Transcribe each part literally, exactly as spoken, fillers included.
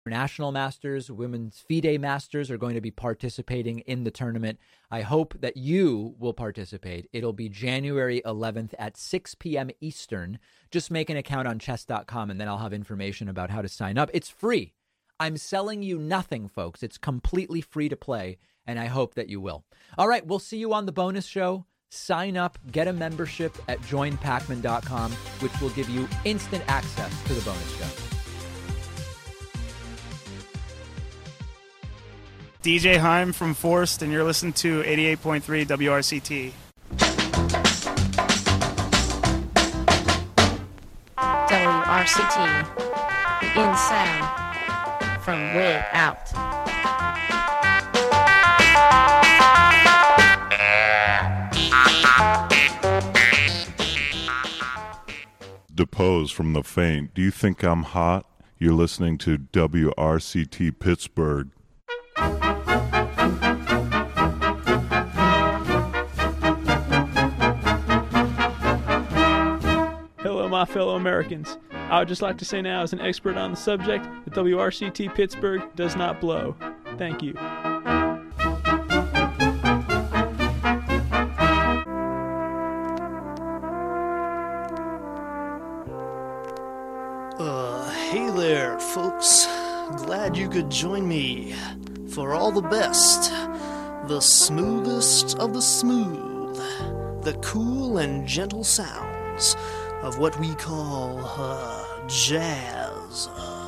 National Masters, Women's FIDE Masters are going to be participating in the tournament. I hope that you will participate. It'll be January eleventh at six p.m. Eastern. Just make an account on chess dot com, and then I'll have information about how to sign up. It's free. I'm selling you nothing, folks. It's completely free to play, and I hope that you will. All right, we'll see you on the bonus show. Sign up, get a membership at join pacman dot com, which will give you instant access to the bonus show. D J Heim from Forced, and you're listening to eighty-eight point three W R C T. W R C T, the in sound from way out. Depose from the faint. Do you think I'm hot? You're listening to W R C T Pittsburgh. Hello, my fellow Americans. I would just like to say now, as an expert on the subject, that W R C T Pittsburgh does not blow. Thank you. Uh, hey there, folks. Glad you could join me for all the best, the smoothest of the smooth, the cool and gentle sounds of what we call, uh, jazz.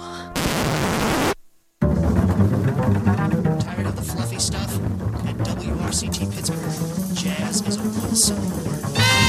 Tired of the fluffy stuff? At W R C T Pittsburgh, jazz is a one-syllable word.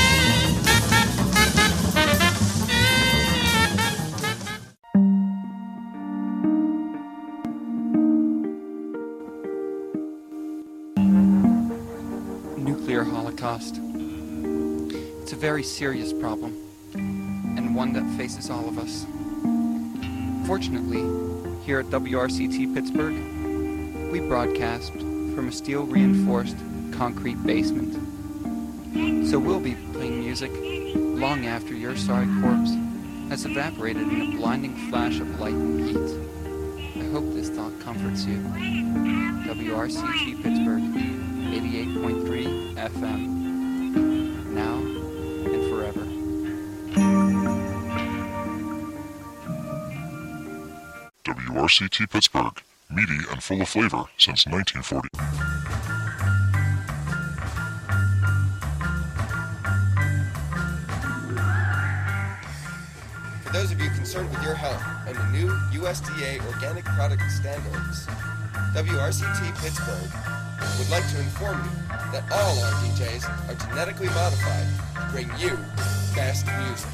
Nuclear holocaust. It's a very serious problem, and one that faces all of us. Fortunately, here at W R C T Pittsburgh, we broadcast from a steel-reinforced concrete basement. So we'll be playing music long after your sorry corpse has evaporated in a blinding flash of light and heat. I hope this thought comforts you. W R C T Pittsburgh, eighty-eight point three F M. Now and forever. W R C T Pittsburgh, meaty and full of flavor since nineteen forty. For those of you concerned with your health and the new U S D A organic product standards, W R C T Pittsburgh would like to inform you that all our D Js are genetically modified to bring you best music.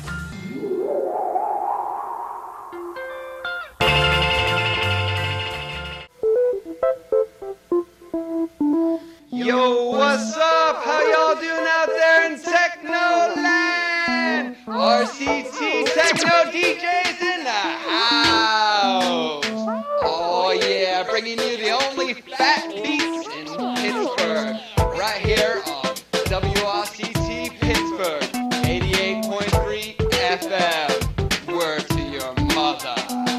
Yo, what's up? How y'all doing out there in Technoland? R C T Techno D Js in the house. Oh yeah, bringing you the only fat beats in Pittsburgh. Right here on W R C T Pittsburgh, eighty-eight point three F M. Word to your mother.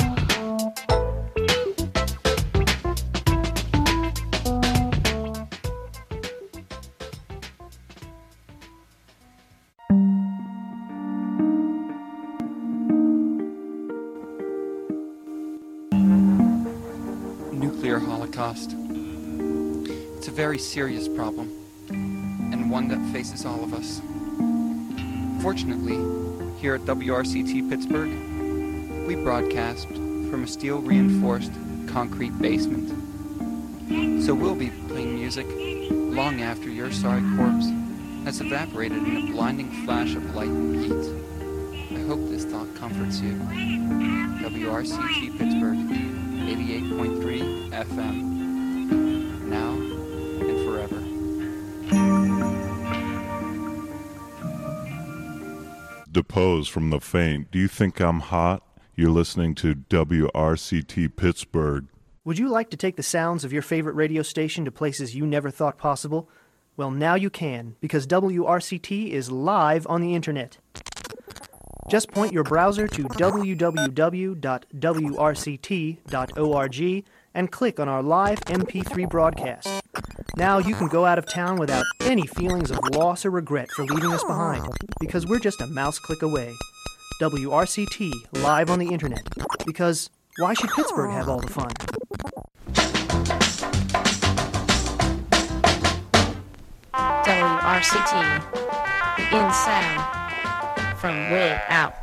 Nuclear holocaust. It's a very serious problem, and one that faces all of us. Fortunately, here at W R C T Pittsburgh, we broadcast from a steel-reinforced concrete basement. So we'll be playing music long after your sorry corpse has evaporated in a blinding flash of light and heat. I hope this thought comforts you. W R C T Pittsburgh, eighty-eight point three F M. Now and forever. Depose from the faint. Do you think I'm hot? You're listening to W R C T Pittsburgh. Would you like to take the sounds of your favorite radio station to places you never thought possible? Well, now you can, because W R C T is live on the internet. Just point your browser to w w w dot w r c t dot org and click on our live M P three broadcast. Now you can go out of town without any feelings of loss or regret for leaving us behind, because we're just a mouse click away. W R C T, live on the internet. Because why should Pittsburgh have all the fun? W R C T, in sound, from way out.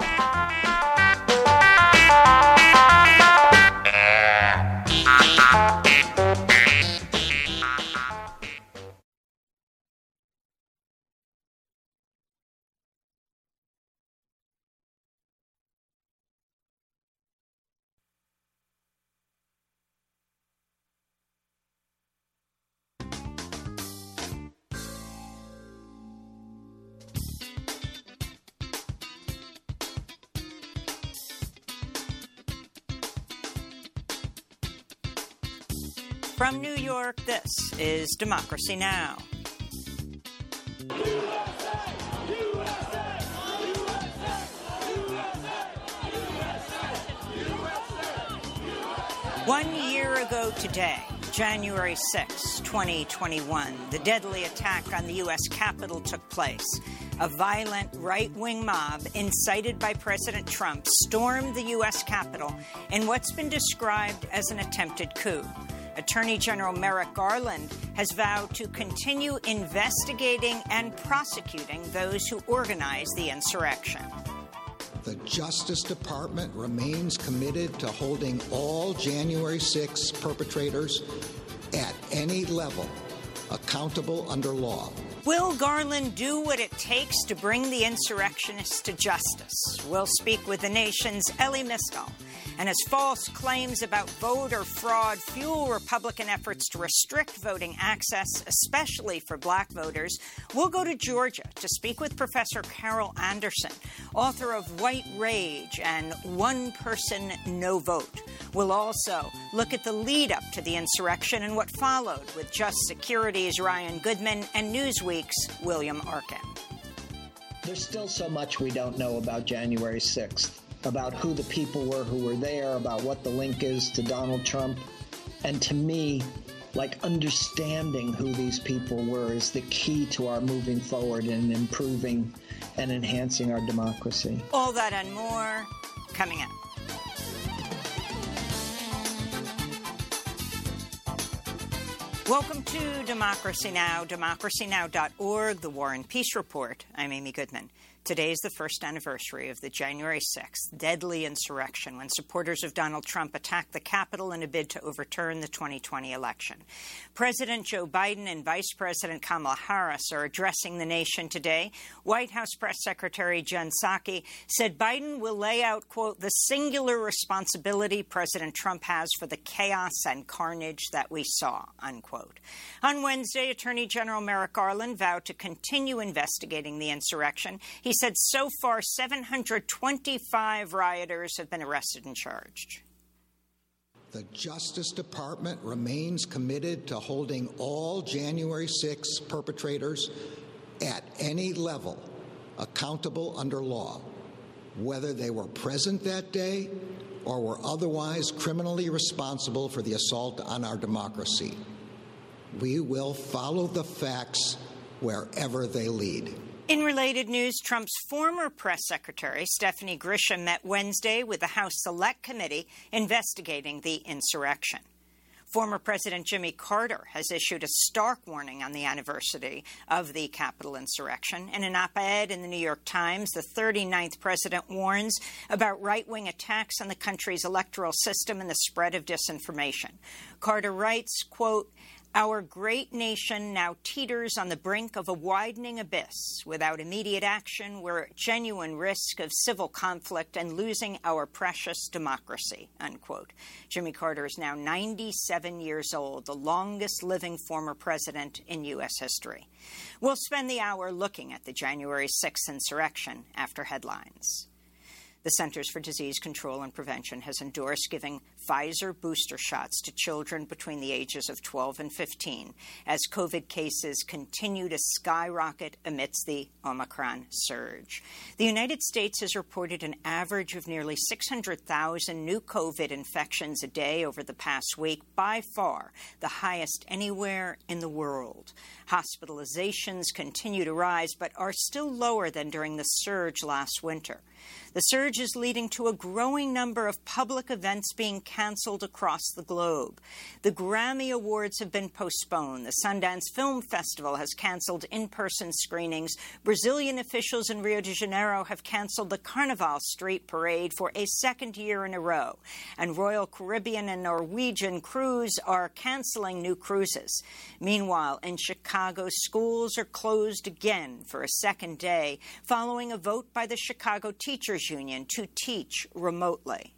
From New York, this is Democracy Now! One year ago today, January sixth, twenty twenty-one, the deadly attack on the U S Capitol took place. A violent right-wing mob, incited by President Trump, stormed the U S Capitol in what's been described as an attempted coup. Attorney General Merrick Garland has vowed to continue investigating and prosecuting those who organized the insurrection. The Justice Department remains committed to holding all January sixth perpetrators at any level accountable under law. Will Garland do what it takes to bring the insurrectionists to justice? We'll speak with the nation's Elie Mystal. And as false claims about voter fraud fuel Republican efforts to restrict voting access, especially for black voters, we'll go to Georgia to speak with Professor Carol Anderson, author of White Rage and One Person, No Vote. We'll also look at the lead-up to the insurrection and what followed with Just Security's Ryan Goodman and Newsweek's William Arkin. There's still so much we don't know about January sixth. About who the people were who were there, about what the link is to Donald Trump. And to me, like, understanding who these people were is the key to our moving forward and improving and enhancing our democracy. All that and more coming up. Welcome to Democracy Now!, democracy now dot org, the War and Peace Report. I'm Amy Goodman. Today is the first anniversary of the January sixth deadly insurrection when supporters of Donald Trump attacked the Capitol in a bid to overturn the twenty twenty election. President Joe Biden and Vice President Kamala Harris are addressing the nation today. White House Press Secretary Jen Psaki said Biden will lay out, quote, the singular responsibility President Trump has for the chaos and carnage that we saw, unquote. On Wednesday, Attorney General Merrick Garland vowed to continue investigating the insurrection. He said so far seven hundred twenty-five rioters have been arrested and charged. The Justice Department remains committed to holding all January sixth perpetrators at any level accountable under law, whether they were present that day or were otherwise criminally responsible for the assault on our democracy. We will follow the facts wherever they lead. In related news, Trump's former press secretary, Stephanie Grisham, met Wednesday with the House Select Committee investigating the insurrection. Former President Jimmy Carter has issued a stark warning on the anniversary of the Capitol insurrection. In an op-ed in the New York Times, the thirty-ninth president warns about right-wing attacks on the country's electoral system and the spread of disinformation. Carter writes, quote, our great nation now teeters on the brink of a widening abyss. Without immediate action, we're at genuine risk of civil conflict and losing our precious democracy, unquote. Jimmy Carter is now ninety-seven years old, the longest living former president in U S history. We'll spend the hour looking at the January sixth insurrection after headlines. The Centers for Disease Control and Prevention has endorsed giving Pfizer booster shots to children between the ages of twelve and fifteen as COVID cases continue to skyrocket amidst the Omicron surge. The United States has reported an average of nearly six hundred thousand new COVID infections a day over the past week, by far the highest anywhere in the world. Hospitalizations continue to rise, but are still lower than during the surge last winter. The surge is leading to a growing number of public events being canceled across the globe. The Grammy Awards have been postponed. The Sundance Film Festival has canceled in-person screenings. Brazilian officials in Rio de Janeiro have canceled the Carnival Street Parade for a second year in a row. And Royal Caribbean and Norwegian Cruise are canceling new cruises. Meanwhile, in Chicago, schools are closed again for a second day following a vote by the Chicago Teachers Union to teach remotely.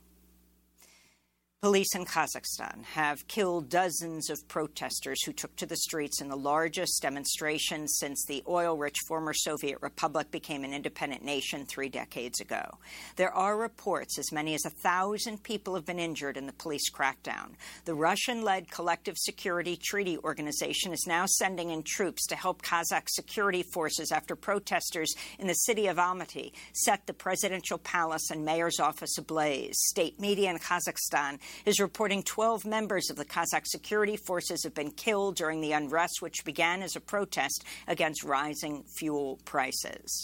Police in Kazakhstan have killed dozens of protesters who took to the streets in the largest demonstration since the oil-rich former Soviet Republic became an independent nation three decades ago. There are reports as many as a thousand people have been injured in the police crackdown. The Russian-led Collective Security Treaty Organization is now sending in troops to help Kazakh security forces after protesters in the city of Almaty set the presidential palace and mayor's office ablaze. State media in Kazakhstan is reporting twelve members of the Kazakh security forces have been killed during the unrest, which began as a protest against rising fuel prices.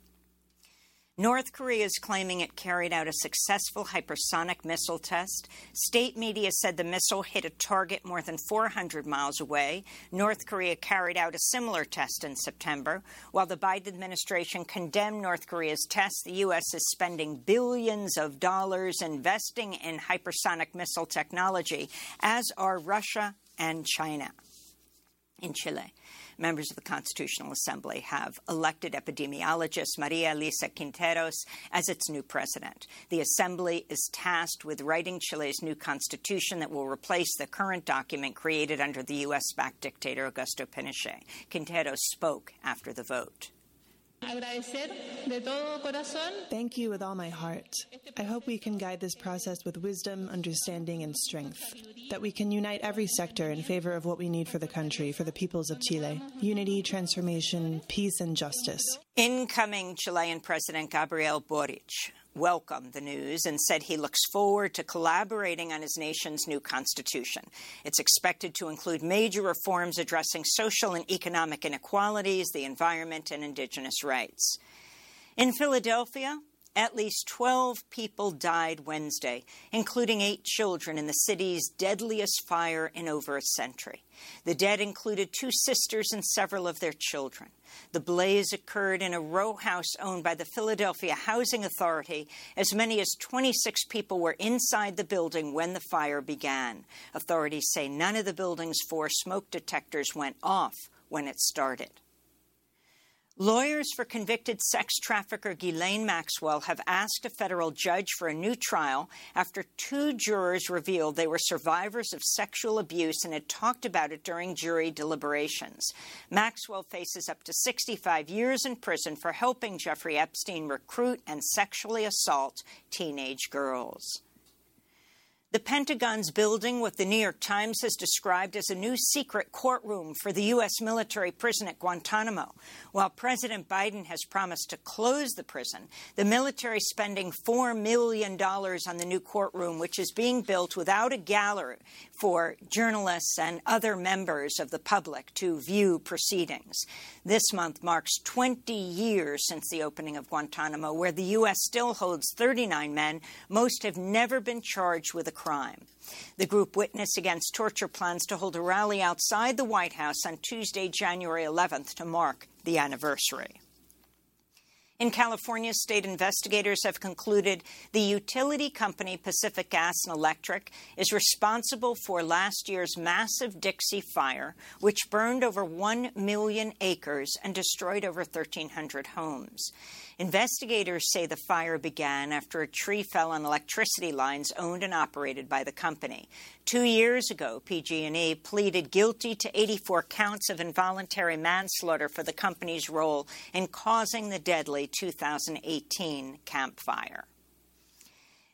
North Korea is claiming it carried out a successful hypersonic missile test. State media said the missile hit a target more than four hundred miles away. North Korea carried out a similar test in September. While the Biden administration condemned North Korea's test, the U S is spending billions of dollars investing in hypersonic missile technology, as are Russia and China. In Chile, members of the Constitutional Assembly have elected epidemiologist Maria Elisa Quinteros as its new president. The Assembly is tasked with writing Chile's new constitution that will replace the current document created under the U S-backed dictator Augusto Pinochet. Quinteros spoke after the vote. Thank you with all my heart. I hope we can guide this process with wisdom, understanding, and strength. That we can unite every sector in favor of what we need for the country, for the peoples of Chile. Unity, transformation, peace, and justice. Incoming Chilean President Gabriel Boric welcomed the news and said he looks forward to collaborating on his nation's new constitution. It's expected to include major reforms addressing social and economic inequalities, the environment, and indigenous rights. In Philadelphia, at least twelve people died Wednesday, including eight children in the city's deadliest fire in over a century. The dead included two sisters and several of their children. The blaze occurred in a row house owned by the Philadelphia Housing Authority. As many as twenty-six people were inside the building when the fire began. Authorities say none of the building's four smoke detectors went off when it started. Lawyers for convicted sex trafficker Ghislaine Maxwell have asked a federal judge for a new trial after two jurors revealed they were survivors of sexual abuse and had talked about it during jury deliberations. Maxwell faces up to sixty-five years in prison for helping Jeffrey Epstein recruit and sexually assault teenage girls. The Pentagon's building what the New York Times has described as a new secret courtroom for the U S military prison at Guantanamo. While President Biden has promised to close the prison, the military is spending four million dollars on the new courtroom, which is being built without a gallery for journalists and other members of the public to view proceedings. This month marks twenty years since the opening of Guantanamo, where the U S still holds thirty-nine men. Most have never been charged with a crime. The group Witness Against Torture plans to hold a rally outside the White House on Tuesday, January eleventh, to mark the anniversary. In California, state investigators have concluded the utility company Pacific Gas and Electric is responsible for last year's massive Dixie Fire, which burned over one million acres and destroyed over thirteen hundred homes. Investigators say the fire began after a tree fell on electricity lines owned and operated by the company. Two years ago, P G and E pleaded guilty to eighty-four counts of involuntary manslaughter for the company's role in causing the deadly two thousand eighteen Camp Fire.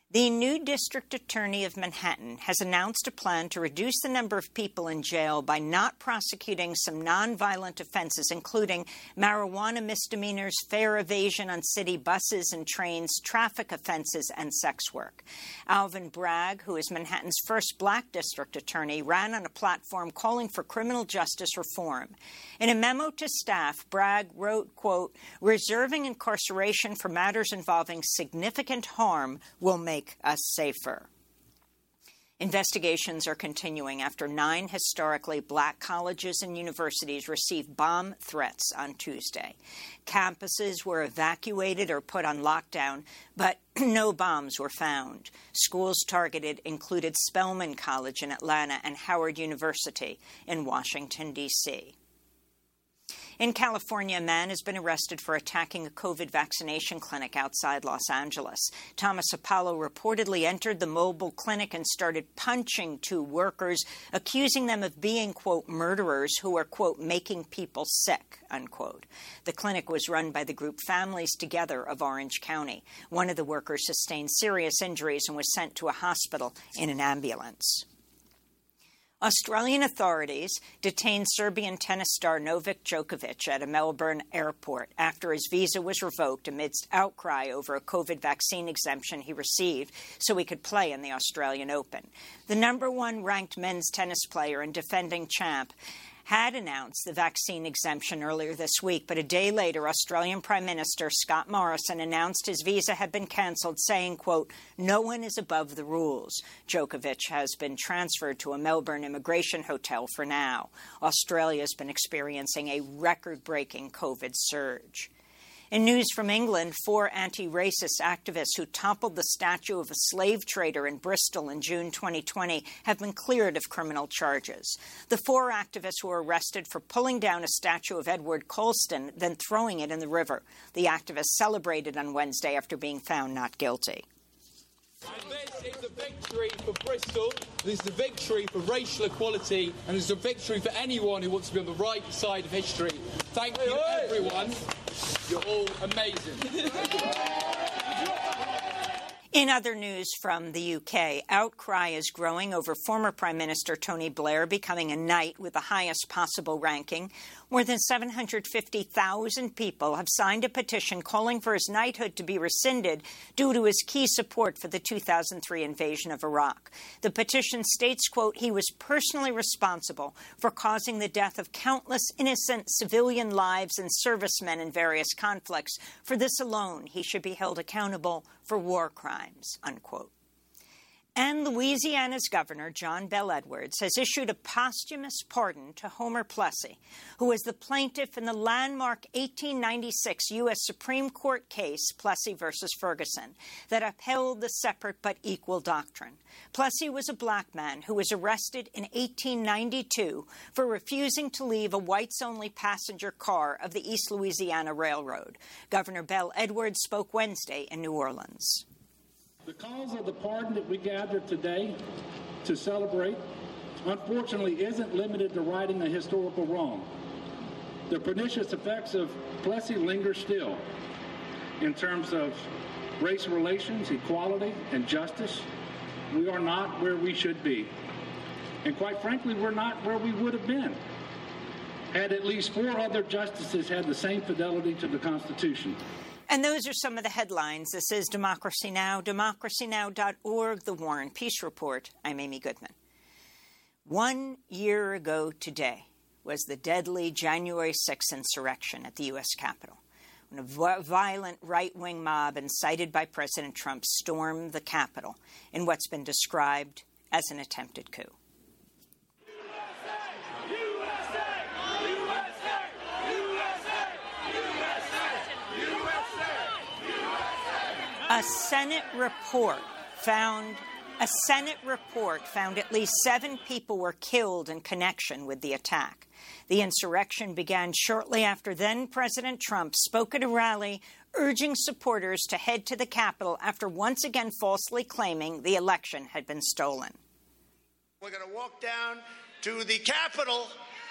The new district attorney of Manhattan has announced a plan to reduce the number of people in jail by not prosecuting some nonviolent offenses, including marijuana misdemeanors, fare evasion on city buses and trains, traffic offenses, and sex work. Alvin Bragg, who is Manhattan's first black district attorney, ran on a platform calling for criminal justice reform. In a memo to staff, Bragg wrote, quote, "Reserving incarceration for matters involving significant harm will make us safer." Investigations are continuing after nine historically black colleges and universities received bomb threats on Tuesday. Campuses were evacuated or put on lockdown, but no bombs were found. Schools targeted included Spelman College in Atlanta and Howard University in Washington, D C In California, a man has been arrested for attacking a COVID vaccination clinic outside Los Angeles. Thomas Apollo reportedly entered the mobile clinic and started punching two workers, accusing them of being, quote, murderers who are, quote, making people sick, unquote. The clinic was run by the group Families Together of Orange County. One of the workers sustained serious injuries and was sent to a hospital in an ambulance. Australian authorities detained Serbian tennis star Novak Djokovic at a Melbourne airport after his visa was revoked amidst outcry over a COVID vaccine exemption he received so he could play in the Australian Open. The number one ranked men's tennis player and defending champ had announced the vaccine exemption earlier this week, but a day later, Australian Prime Minister Scott Morrison announced his visa had been cancelled, saying, quote, "No one is above the rules." Djokovic has been transferred to a Melbourne immigration hotel for now. Australia has been experiencing a record-breaking COVID surge. In news from England, four anti-racist activists who toppled the statue of a slave trader in Bristol in June twenty twenty have been cleared of criminal charges. The four activists were arrested for pulling down a statue of Edward Colston, then throwing it in the river. The activists celebrated on Wednesday after being found not guilty. And this is a victory for Bristol, this is a victory for racial equality, and it's a victory for anyone who wants to be on the right side of history. Thank you, everyone. You're all amazing. In other news from the U K, outcry is growing over former Prime Minister Tony Blair becoming a knight with the highest possible ranking. More than seven hundred fifty thousand people have signed a petition calling for his knighthood to be rescinded due to his key support for the two thousand three invasion of Iraq. The petition states, quote, "He was personally responsible for causing the death of countless innocent civilian lives and servicemen in various conflicts. For this alone, he should be held accountable for war crimes," unquote. And Louisiana's Governor John Bel Edwards has issued a posthumous pardon to Homer Plessy, who was the plaintiff in the landmark eighteen ninety-six U S Supreme Court case, Plessy versus Ferguson, that upheld the separate but equal doctrine. Plessy was a black man who was arrested in eighteen ninety-two for refusing to leave a whites-only passenger car of the East Louisiana Railroad. Governor Bel Edwards spoke Wednesday in New Orleans. The cause of the pardon that we gathered today to celebrate, unfortunately, isn't limited to righting a historical wrong. The pernicious effects of Plessy linger still in terms of race relations, equality, and justice. We are not where we should be. And quite frankly, we're not where we would have been had at least four other justices had the same fidelity to the Constitution. And those are some of the headlines. This is Democracy Now!, democracy now dot org, The War and Peace Report. I'm Amy Goodman. One year ago today was the deadly January sixth insurrection at the U S Capitol, when a violent right-wing mob incited by President Trump stormed the Capitol in what's been described as an attempted coup. A Senate report found a Senate report found at least seven people were killed in connection with the attack. The insurrection began shortly after then-President Trump spoke at a rally urging supporters to head to the Capitol after once again falsely claiming the election had been stolen. We're going to walk down to the Capitol,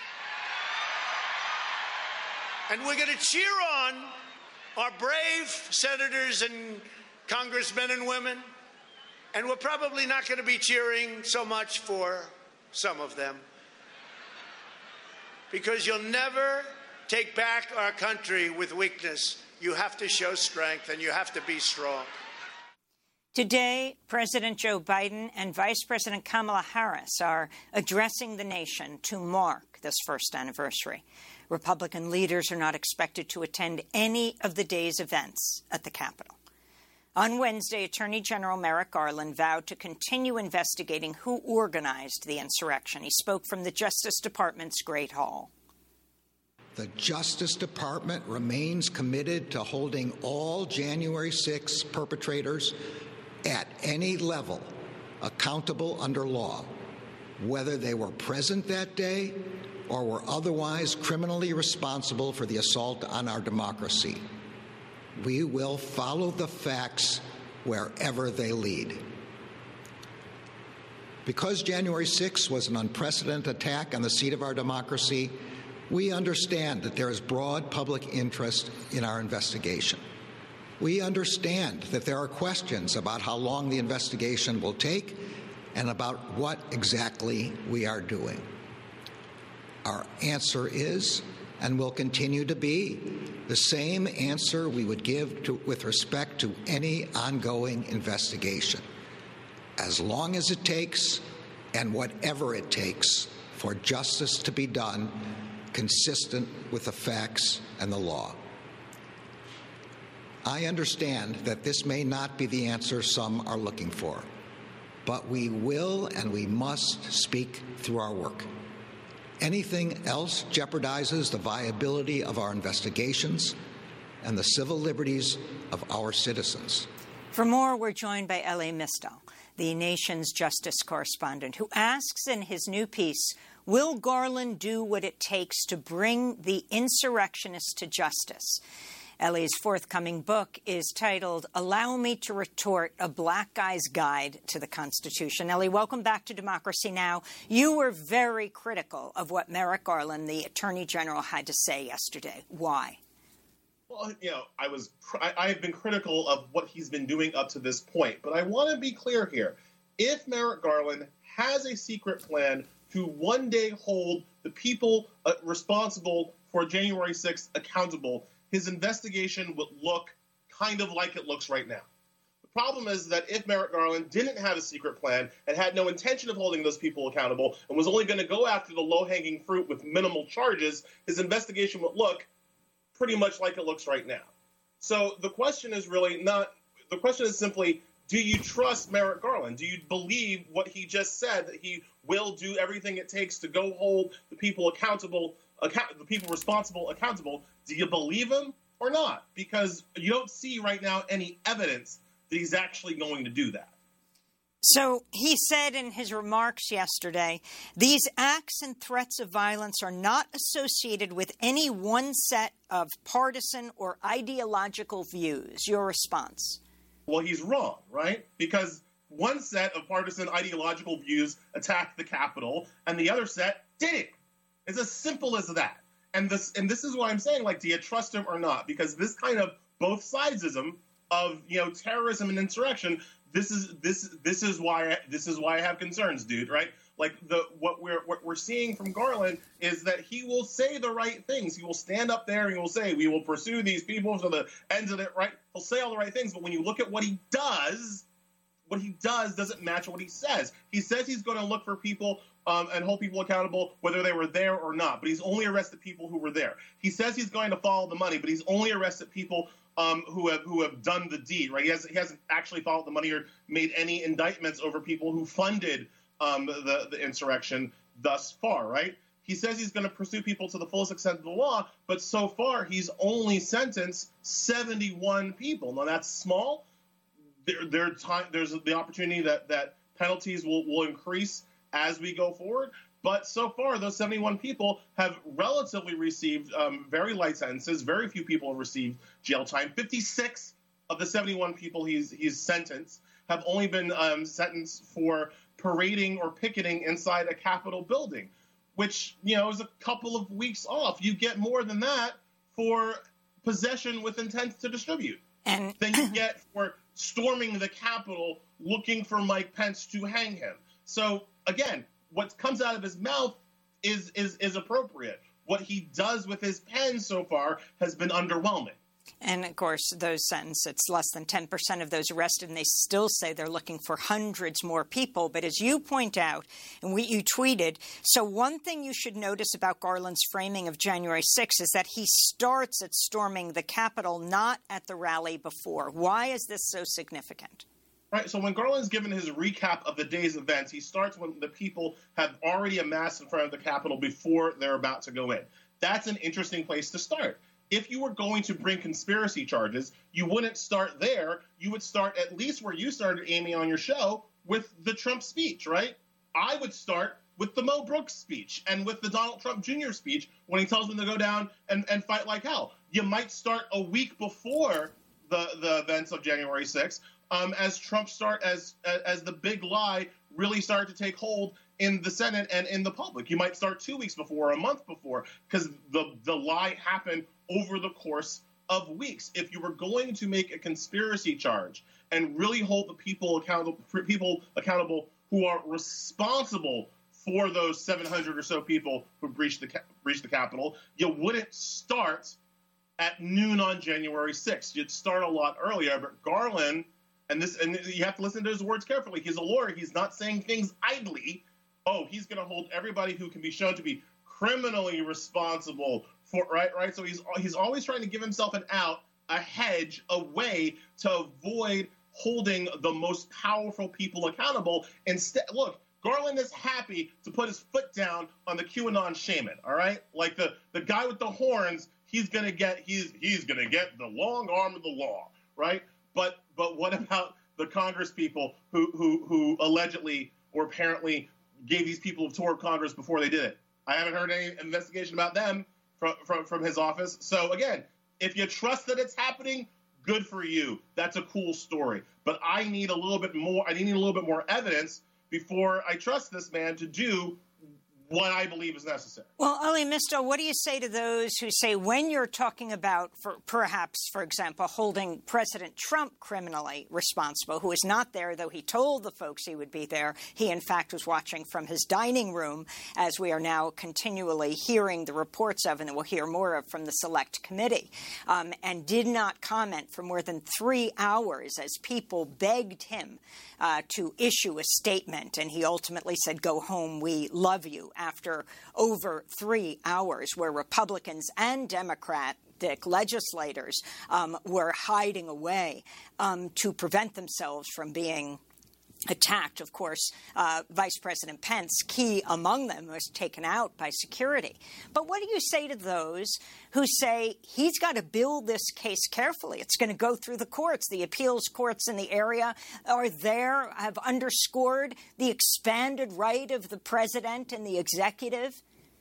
and we're going to cheer on our brave senators and congressmen and women And we're probably not going to be cheering so much for some of them, because you'll never take back our country with weakness. You have to show strength, and you have to be strong. Today, President Joe Biden and Vice President Kamala Harris are addressing the nation to mark this first anniversary. Republican leaders are not expected to attend any of the day's events at the Capitol. On Wednesday, Attorney General Merrick Garland vowed to continue investigating who organized the insurrection. He spoke from the Justice Department's Great Hall. The Justice Department remains committed to holding all January sixth perpetrators at any level accountable under law, whether they were present that day or were otherwise criminally responsible for the assault on our democracy. We will follow the facts wherever they lead. Because January sixth was an unprecedented attack on the seat of our democracy, we understand that there is broad public interest in our investigation. We understand that there are questions about how long the investigation will take and about what exactly we are doing. Our answer is, and will continue to be, the same answer we would give to, with respect to any ongoing investigation. As long as it takes, and whatever it takes, for justice to be done consistent with the facts and the law. I understand that this may not be the answer some are looking for, but we will and we must speak through our work. Anything else jeopardizes the viability of our investigations and the civil liberties of our citizens. For more, we're joined by L A Mistel, the nation's justice correspondent, who asks in his new piece, will Garland do what it takes to bring the insurrectionists to justice? Ellie's forthcoming book is titled Allow Me to Retort, A Black Guy's Guide to the Constitution. Ellie, welcome back to Democracy Now! You were very critical of what Merrick Garland, the Attorney General, had to say yesterday. Why? Well, you know, I was I, I have been critical of what he's been doing up to this point, but I want to be clear here. If Merrick Garland has a secret plan to one day hold the people uh, responsible for January sixth accountable, his investigation would look kind of like it looks right now. The problem is that if Merrick Garland didn't have a secret plan and had no intention of holding those people accountable and was only going to go after the low-hanging fruit with minimal charges, his investigation would look pretty much like it looks right now. So the question is really not – the question is simply, do you trust Merrick Garland? Do you believe what he just said, that he will do everything it takes to go hold the people accountable – Account, the people responsible accountable? Do you believe him or not? Because you don't see right now any evidence that he's actually going to do that. So he said in his remarks yesterday, these acts and threats of violence are not associated with any one set of partisan or ideological views. Your response? Well, he's wrong, right? Because one set of partisan ideological views attacked the Capitol and the other set didn't. It's as simple as that. And this and this is why I'm saying, like, do you trust him or not? Because this kind of both sidesism of, you know, terrorism and insurrection, this is this this is why I, this is why I have concerns, dude, right? Like the what we're what we're seeing from Garland is that he will say the right things. He will stand up there and he will say, we will pursue these people to the ends of it, right? He'll say all the right things, but when you look at what he does, what he does doesn't match what he says. He says he's going to look for people Um, and hold people accountable whether they were there or not. But he's only arrested people who were there. He says he's going to follow the money, but he's only arrested people um, who have who have done the deed. Right? He hasn't, he hasn't actually followed the money or made any indictments over people who funded um, the the insurrection thus far. Right? He says he's going to pursue people to the fullest extent of the law, but so far he's only sentenced seventy-one people. Now that's small. There, there time, there's the opportunity that that penalties will will increase as we go forward. But so far, those seventy-one people have relatively received um, very light sentences. Very few people have received jail time. fifty-six of the seventy-one people he's he's sentenced have only been um, sentenced for parading or picketing inside a Capitol building, which, you know, is a couple of weeks off. You get more than that for possession with intent to distribute. And than you get for storming the Capitol looking for Mike Pence to hang him. So again, what comes out of his mouth is is is appropriate. What he does with his pen so far has been underwhelming. And, of course, those sentences, it's less than ten percent of those arrested, and they still say they're looking for hundreds more people. But as you point out, and we, you tweeted, so one thing you should notice about Garland's framing of January sixth is that he starts at storming the Capitol, not at the rally before. Why is this so significant? Right, so when Garland's given his recap of the day's events, he starts when the people have already amassed in front of the Capitol before they're about to go in. That's an interesting place to start. If you were going to bring conspiracy charges, you wouldn't start there. You would start at least where you started, Amy, on your show, with the Trump speech, right? I would start with the Mo Brooks speech and with the Donald Trump Junior speech when he tells them to go down and, and fight like hell. You might start a week before the, the events of January sixth, um, as Trump start, as, as the big lie really started to take hold in the Senate and in the public. You might start two weeks before, a month before, because the, the lie happened over the course of weeks. If you were going to make a conspiracy charge and really hold the people accountable, people accountable who are responsible for those seven hundred or so people who breached the breached the Capitol, you wouldn't start at noon on January sixth. You'd start a lot earlier. But Garland, and this, and you have to listen to his words carefully. He's a lawyer. He's not saying things idly. Oh, he's going to hold everybody who can be shown to be criminally responsible for, right, right. So he's he's always trying to give himself an out, a hedge, a way to avoid holding the most powerful people accountable. Instead, look, Garland is happy to put his foot down on the QAnon shaman. All right, like the the guy with the horns, he's gonna get he's he's gonna get the long arm of the law, right? But but what about the Congress people who who who allegedly or apparently gave these people a tour of Congress before they did it? I haven't heard any investigation about them from, from, from his office. So, again, if you trust that it's happening, good for you. That's a cool story. But I need a little bit more. I need a little bit more evidence before I trust this man to do what I believe is necessary. Well, Ali Misto, what do you say to those who say when you're talking about, for perhaps, for example, holding President Trump criminally responsible, who is not there, though he told the folks he would be there, he, in fact, was watching from his dining room, as we are now continually hearing the reports of, and we'll hear more of from the Select Committee, um, and did not comment for more than three hours as people begged him uh, to issue a statement, and he ultimately said, "Go home, we love you," after over three hours where Republicans and Democratic legislators um, were hiding away um, to prevent themselves from being attacked. Of course, uh, Vice President Pence, key among them, was taken out by security. But what do you say to those who say he's got to build this case carefully? It's going to go through the courts. The appeals courts in the area are there, have underscored the expanded right of the president and the executive.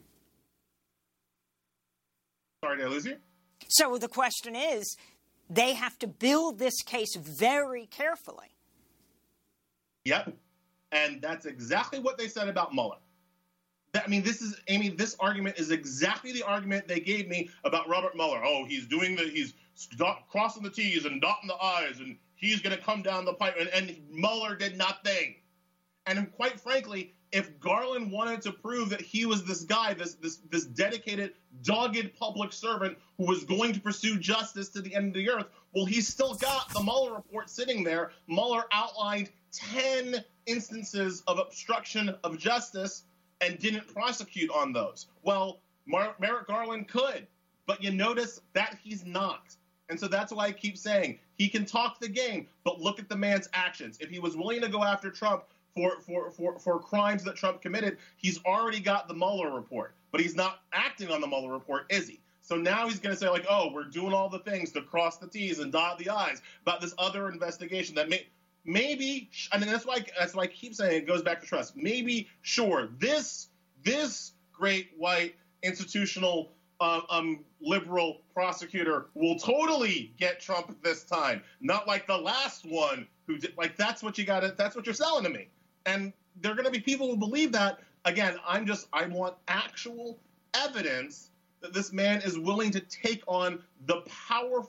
Sorry, did I lose you? So the question is, they have to build this case very carefully. Yep. And that's exactly what they said about Mueller. That, I mean, this is, Amy, this argument is exactly the argument they gave me about Robert Mueller. Oh, he's doing the, he's dot, crossing the T's and dotting the I's, and he's going to come down the pipe. And, and Mueller did nothing. And quite frankly, if Garland wanted to prove that he was this guy, this this this dedicated, dogged public servant who was going to pursue justice to the end of the earth, well, he's still got the Mueller report sitting there. Mueller outlined ten instances of obstruction of justice and didn't prosecute on those. Well, Mar- Merrick Garland could, but you notice that he's not. And so that's why I keep saying he can talk the game, but look at the man's actions. If he was willing to go after Trump for, for, for, for crimes that Trump committed, he's already got the Mueller report, but he's not acting on the Mueller report, is he? So now he's going to say, like, oh, we're doing all the things to cross the T's and dot the I's about this other investigation that may, maybe, I mean, that's why, that's why I keep saying it goes back to trust. Maybe, sure, this, this great white institutional uh, um, liberal prosecutor will totally get Trump this time. Not like the last one who did, like, that's what you got to, that's what you're selling to me. And there are going to be people who believe that. Again, I'm just, I want actual evidence that this man is willing to take on the powerful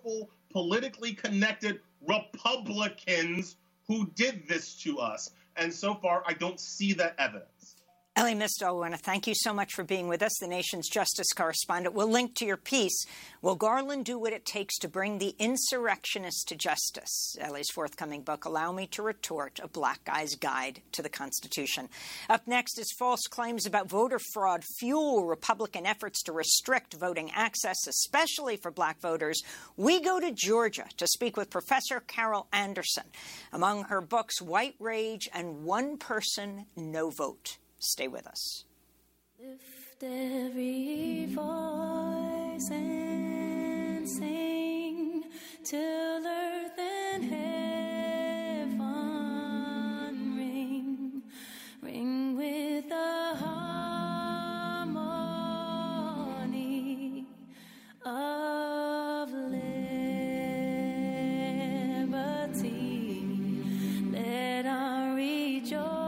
politically connected Republicans who did this to us. And so far, I don't see that evidence. Elie Mystal, I want to thank you so much for being with us, the nation's justice correspondent. We'll link to your piece. Will Garland do what it takes to bring the insurrectionists to justice? Elie's forthcoming book, Allow Me to Retort, A Black Guy's Guide to the Constitution. Up next is false claims about voter fraud fuel Republican efforts to restrict voting access, especially for black voters. We go to Georgia to speak with Professor Carol Anderson. Among her books, White Rage and One Person, No Vote. Stay with us. Lift every voice and sing till earth and heaven ring, ring with the harmony of liberty. Let our rejoicing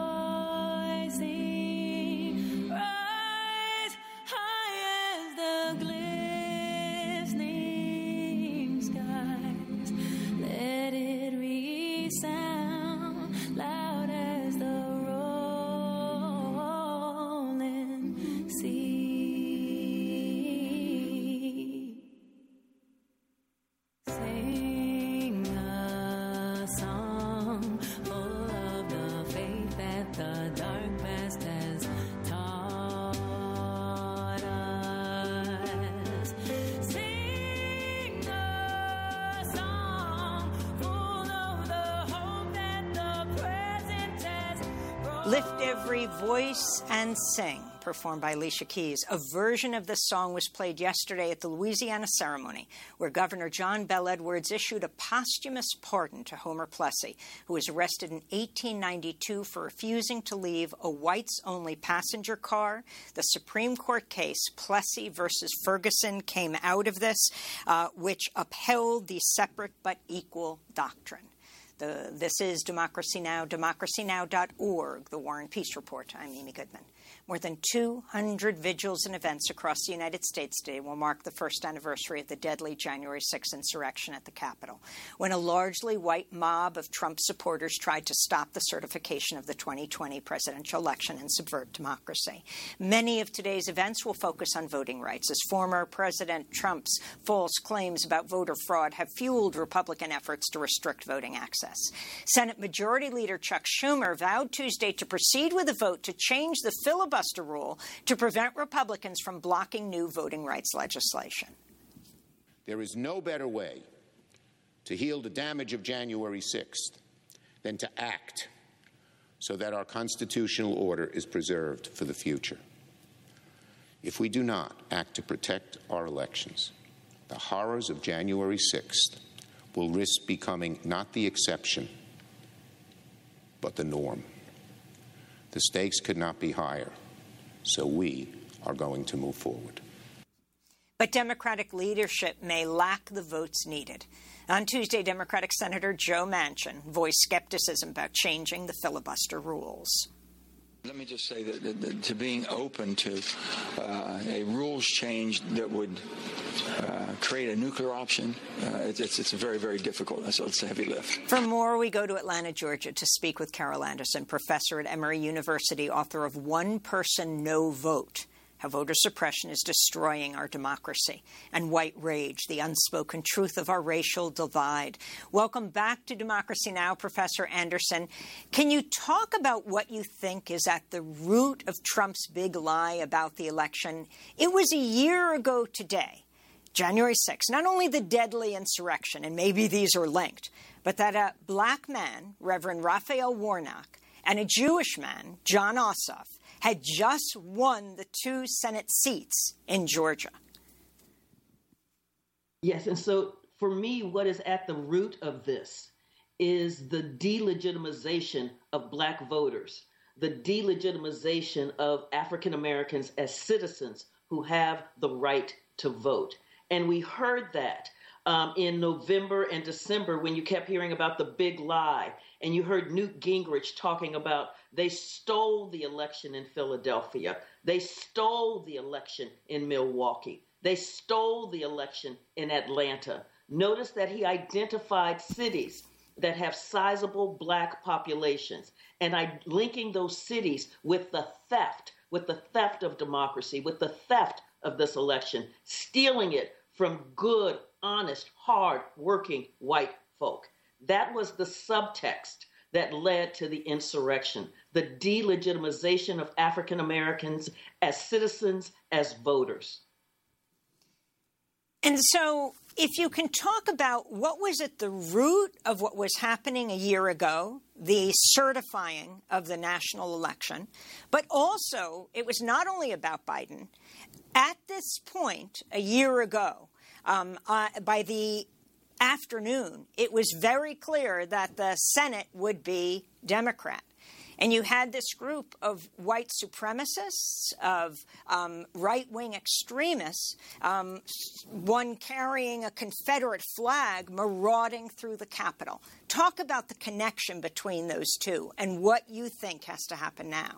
Lift Every Voice and Sing, performed by Alicia Keys. A version of this song was played yesterday at the Louisiana ceremony, where Governor John Bel Edwards issued a posthumous pardon to Homer Plessy, who was arrested in eighteen ninety-two for refusing to leave a whites-only passenger car. The Supreme Court case, Plessy versus Ferguson, came out of this, uh, which upheld the separate but equal doctrine. The, this is Democracy Now!, democracy now dot org, the War and Peace Report. I'm Amy Goodman. More than two hundred vigils and events across the United States today will mark the first anniversary of the deadly January sixth insurrection at the Capitol, when a largely white mob of Trump supporters tried to stop the certification of the twenty twenty presidential election and subvert democracy. Many of today's events will focus on voting rights, as former President Trump's false claims about voter fraud have fueled Republican efforts to restrict voting access. Senate Majority Leader Chuck Schumer vowed Tuesday to proceed with a vote to change the filibuster rule to prevent Republicans from blocking new voting rights legislation. There is no better way to heal the damage of January sixth than to act so that our constitutional order is preserved for the future. If we do not act to protect our elections, the horrors of January sixth will risk becoming not the exception, but the norm. The stakes could not be higher, so we are going to move forward. But Democratic leadership may lack the votes needed. On Tuesday, Democratic Senator Joe Manchin voiced skepticism about changing the filibuster rules. Let me just say that, that, that to being open to uh, a rules change that would uh, create a nuclear option, uh, it's, it's, it's very, very difficult. So it's a heavy lift. For more, we go to Atlanta, Georgia, to speak with Carol Anderson, professor at Emory University, author of One Person, No Vote: How Voter Suppression is Destroying Our Democracy, and White Rage, the Unspoken Truth of Our Racial Divide. Welcome back to Democracy Now!, Professor Anderson. Can you talk about what you think is at the root of Trump's big lie about the election? It was a year ago today, January sixth, not only the deadly insurrection, and maybe these are linked, but that a black man, Reverend Raphael Warnock, and a Jewish man, Jon Ossoff, had just won the two Senate seats in Georgia. Yes, and so for me, what is at the root of this is the delegitimization of black voters, the delegitimization of African Americans as citizens who have the right to vote. And we heard that um, in November and December when you kept hearing about the big lie, and you heard Newt Gingrich talking about they stole the election in Philadelphia. They stole the election in Milwaukee. They stole the election in Atlanta. Notice that he identified cities that have sizable black populations, and I linking those cities with the theft, with the theft of democracy, with the theft of this election, stealing it from good, honest, hard-working white folk. That was the subtext that led to the insurrection, the delegitimization of African Americans as citizens, as voters. And so if you can talk about what was at the root of what was happening a year ago, the certifying of the national election, but also it was not only about Biden. At this point, a year ago, um, uh, by the afternoon, it was very clear that the Senate would be Democrat. And you had this group of white supremacists, of um, right-wing extremists, um, one carrying a Confederate flag marauding through the Capitol. Talk about the connection between those two and what you think has to happen now.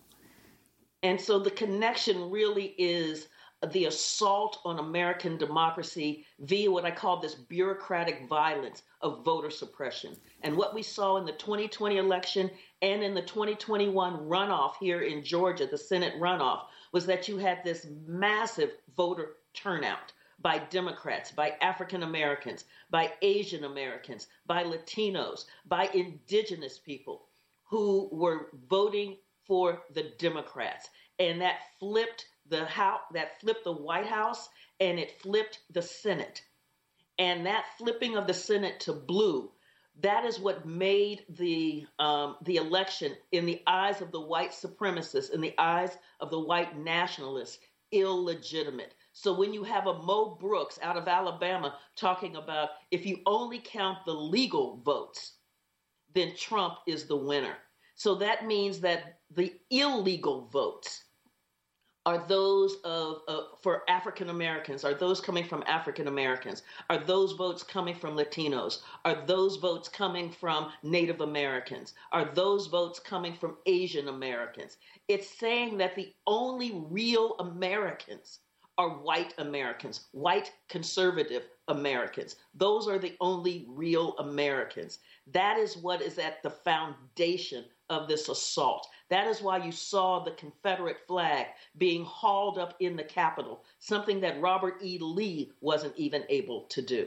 And so the connection really is the assault on American democracy via what I call this bureaucratic violence of voter suppression. And what we saw in the twenty twenty election and in the twenty twenty-one runoff here in Georgia, the Senate runoff, was that you had this massive voter turnout by Democrats, by African Americans, by Asian Americans, by Latinos, by indigenous people who were voting for the Democrats. And that flipped the house, that flipped the White House, and it flipped the Senate. And that flipping of the Senate to blue, that is what made the um, the election, in the eyes of the white supremacists, in the eyes of the white nationalists, illegitimate. So when you have a Mo Brooks out of Alabama talking about if you only count the legal votes, then Trump is the winner. So that means that the illegal votes are those of uh, for African Americans, are those coming from African Americans, are those votes coming from Latinos, are those votes coming from Native Americans, are those votes coming from Asian Americans. It's saying that the only real Americans are white Americans, white conservative Americans. Those are the only real Americans. That is what is at the foundation of this assault. That is why you saw the Confederate flag being hauled up in the Capitol, something that Robert E. Lee wasn't even able to do.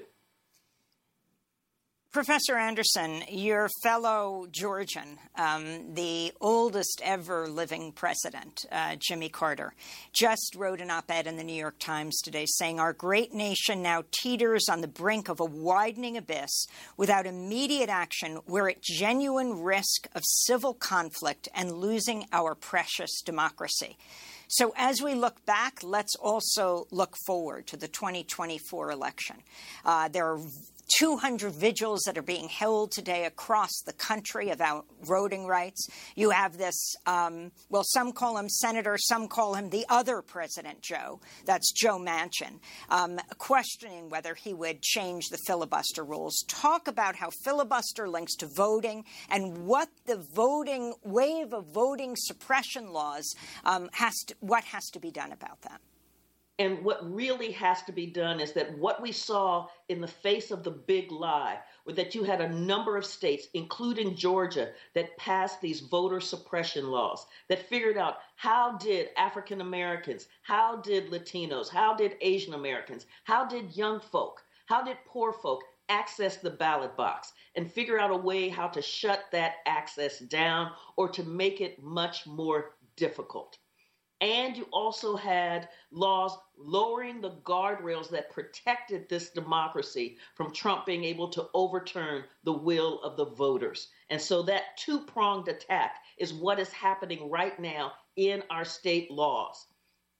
Professor Anderson, your fellow Georgian, um, the oldest ever living president, uh, Jimmy Carter, just wrote an op-ed in the New York Times today saying our great nation now teeters on the brink of a widening abyss without immediate action. We're at genuine risk of civil conflict and losing our precious democracy. So as we look back, let's also look forward to the twenty twenty-four election. Uh, there are two hundred vigils that are being held today across the country about voting rights. You have this, um, well, some call him Senator, some call him the other President Joe. That's Joe Manchin, um, questioning whether he would change the filibuster rules. Talk about how filibuster links to voting and what the voting wave of voting suppression laws um, has to, what has to be done about that. And what really has to be done is that what we saw in the face of the big lie was that you had a number of states, including Georgia, that passed these voter suppression laws that figured out how did African Americans, how did Latinos, how did Asian Americans, how did young folk, how did poor folk access the ballot box and figure out a way how to shut that access down or to make it much more difficult. And you also had laws lowering the guardrails that protected this democracy from Trump being able to overturn the will of the voters. And so that two-pronged attack is what is happening right now in our state laws.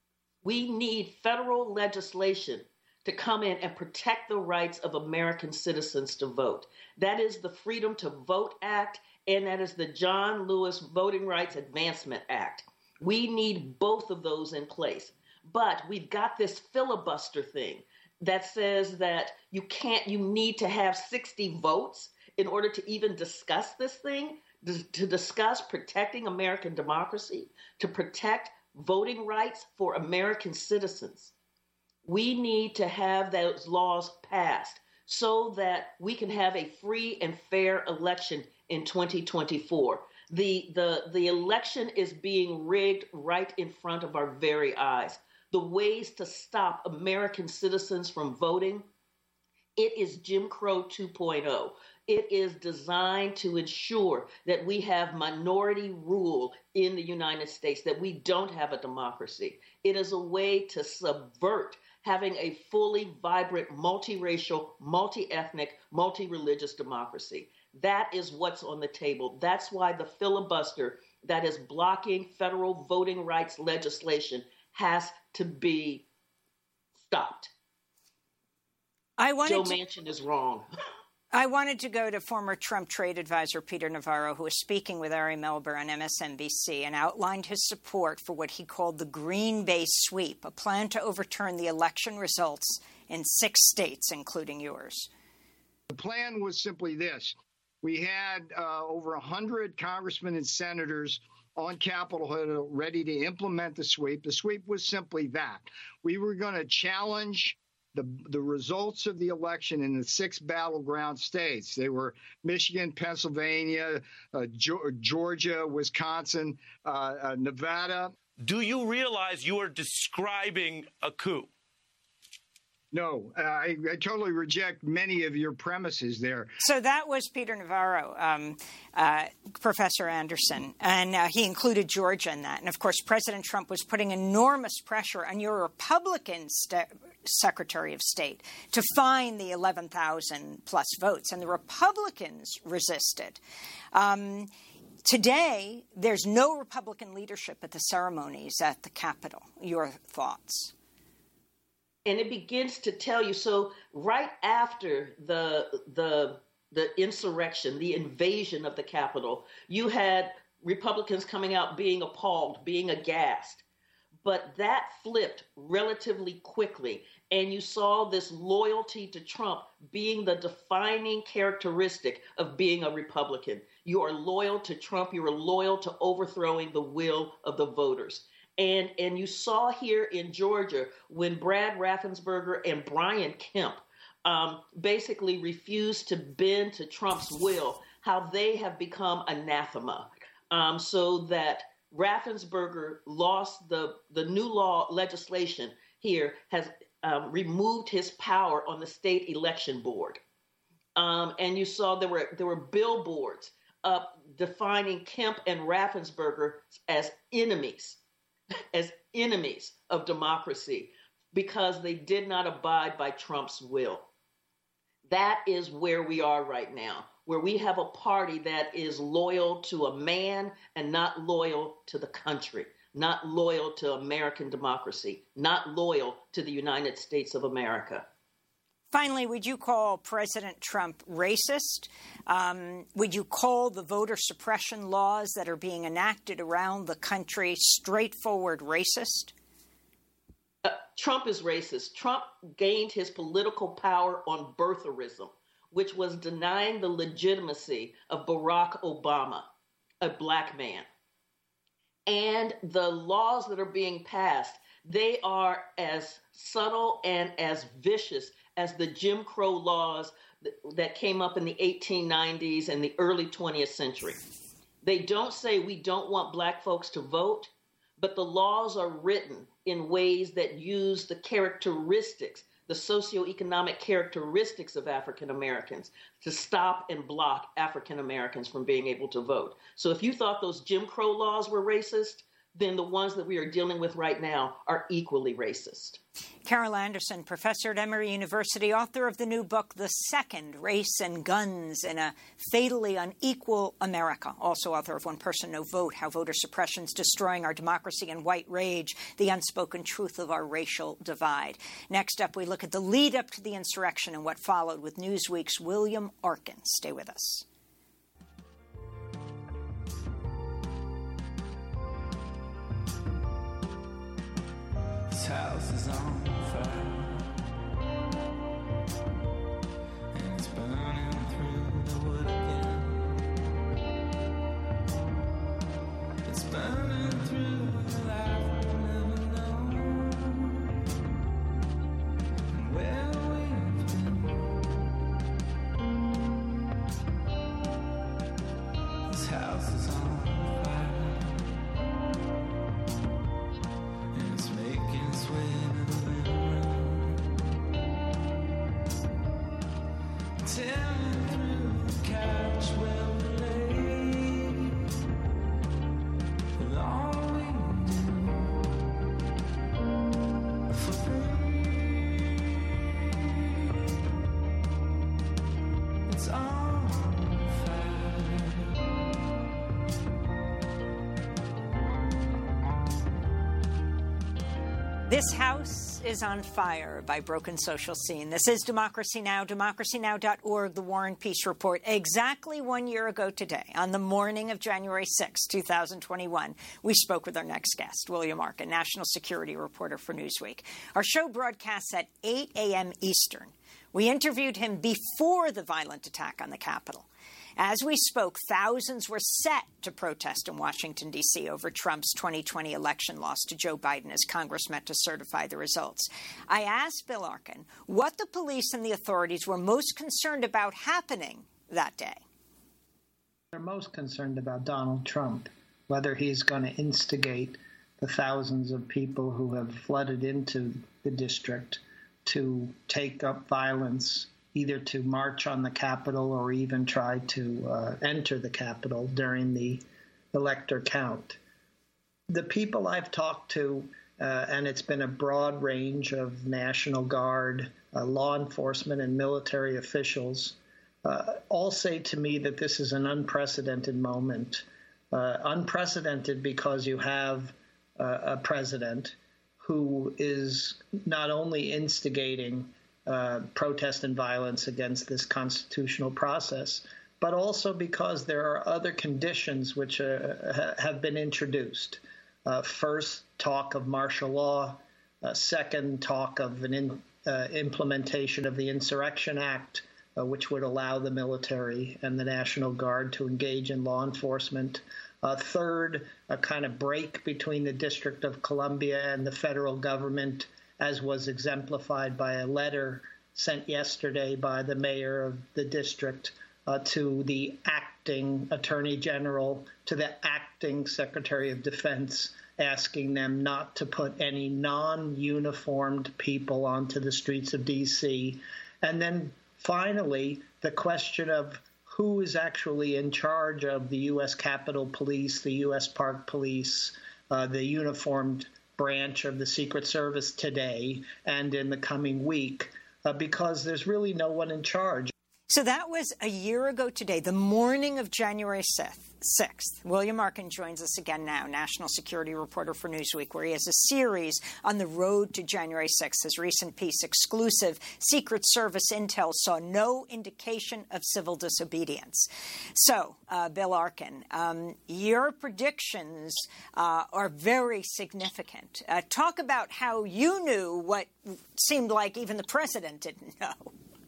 We need federal legislation to come in and protect the rights of American citizens to vote. That is the Freedom to Vote Act, and that is the John Lewis Voting Rights Advancement Act. We need both of those in place. But we've got this filibuster thing that says that you can't, you need to have sixty votes in order to even discuss this thing, to discuss protecting American democracy, to protect voting rights for American citizens. We need to have those laws passed so that we can have a free and fair election in twenty twenty-four. The, the, the election is being rigged right in front of our very eyes. The ways to stop American citizens from voting, it is Jim Crow two point oh. It is designed to ensure that we have minority rule in the United States, that we don't have a democracy. It is a way to subvert having a fully vibrant, multiracial, multi-ethnic, multi-religious democracy. That is what's on the table. That's why the filibuster that is blocking federal voting rights legislation has to be stopped. I wanted Joe to, Manchin is wrong. I wanted to go to former Trump trade advisor Peter Navarro, who was speaking with Ari Melber on M S N B C and outlined his support for what he called the Green Bay sweep, a plan to overturn the election results in six states, including yours. The plan was simply this. We had uh, over one hundred congressmen and senators on Capitol Hill ready to implement the sweep. The sweep was simply that. We were going to challenge the, the results of the election in the six battleground states. They were Michigan, Pennsylvania, uh, Georgia, Wisconsin, uh, uh, Nevada. Do you realize you are describing a coup? No, uh, I, I totally reject many of your premises there. So that was Peter Navarro, um, uh, Professor Anderson, and uh, he included Georgia in that. And, of course, President Trump was putting enormous pressure on your Republican st- Secretary of State to find the eleven thousand plus votes, and the Republicans resisted. Um, today, there's no Republican leadership at the ceremonies at the Capitol. Your thoughts? And it begins to tell you, so right after the the the insurrection, the invasion of the Capitol, you had Republicans coming out being appalled, being aghast. But that flipped relatively quickly, and you saw this loyalty to Trump being the defining characteristic of being a Republican. You are loyal to Trump. You are loyal to overthrowing the will of the voters. And and you saw here in Georgia when Brad Raffensperger and Brian Kemp um, basically refused to bend to Trump's will, how they have become anathema, um, so that Raffensperger lost the, the new law legislation here has um, removed his power on the state election board. Um, and you saw there were there were billboards up defining Kemp and Raffensperger as enemies. as enemies of democracy because they did not abide by Trump's will. That is where we are right now, where we have a party that is loyal to a man and not loyal to the country, not loyal to American democracy, not loyal to the United States of America. Finally, would you call President Trump racist? Um, would you call the voter suppression laws that are being enacted around the country straightforward racist? Uh, Trump is racist. Trump gained his political power on birtherism, which was denying the legitimacy of Barack Obama, a black man. And the laws that are being passed, they are as subtle and as vicious as the Jim Crow laws that came up in the eighteen nineties and the early twentieth century. They don't say we don't want black folks to vote, but the laws are written in ways that use the characteristics, the socioeconomic characteristics of African Americans to stop and block African Americans from being able to vote. So if you thought those Jim Crow laws were racist, then the ones that we are dealing with right now are equally racist. Carol Anderson, professor at Emory University, author of the new book, The Second, Race and Guns in a Fatally Unequal America, also author of One Person, No Vote, How Voter Suppression is Destroying Our Democracy and White Rage, The Unspoken Truth of Our Racial Divide. Next up, we look at the lead up to the insurrection and what followed with Newsweek's William Arkin. Stay with us. This house is on fire, and it's burning through the wood again. It's burning through the life we've never known, and where we've been. This house is on fire by broken social scene. This is Democracy Now!, democracy now dot org, the War and Peace Report. Exactly one year ago today, on the morning of January sixth, two thousand twenty-one, we spoke with our next guest, William Arkin, national security reporter for Newsweek. Our show broadcasts at eight a.m. Eastern. We interviewed him before the violent attack on the Capitol. As we spoke, thousands were set to protest in Washington, D C over Trump's twenty twenty election loss to Joe Biden as Congress met to certify the results. I asked Bill Arkin what the police and the authorities were most concerned about happening that day. They're most concerned about Donald Trump, whether he's going to instigate the thousands of people who have flooded into the district to take up violence, either to march on the Capitol or even try to uh, enter the Capitol during the elector count. The people I've talked to, uh, and it's been a broad range of National Guard, uh, law enforcement, and military officials, uh, all say to me that this is an unprecedented moment. Uh, unprecedented because you have uh, a president who is not only instigating Uh, protest and violence against this constitutional process, but also because there are other conditions which uh, ha- have been introduced. Uh, first, talk of martial law. Uh, second, talk of an in, uh, implementation of the Insurrection Act, uh, which would allow the military and the National Guard to engage in law enforcement. Uh, third, a kind of break between the District of Columbia and the federal government, as was exemplified by a letter sent yesterday by the mayor of the district uh, to the acting attorney general, to the acting secretary of defense, asking them not to put any non-uniformed people onto the streets of D C. And then finally, the question of who is actually in charge of the U S Capitol Police, the U S Park Police, uh, the uniformed branch of the Secret Service today and in the coming week, uh, because there's really no one in charge. So that was a year ago today, the morning of January sixth. William Arkin joins us again now, national security reporter for Newsweek, where he has a series on the road to January sixth. His recent piece, Exclusive Secret Service Intel Saw No Indication of Civil Disobedience. So, uh, Bill Arkin, um, your predictions uh, are very significant. Uh, talk about how you knew what seemed like even the president didn't know.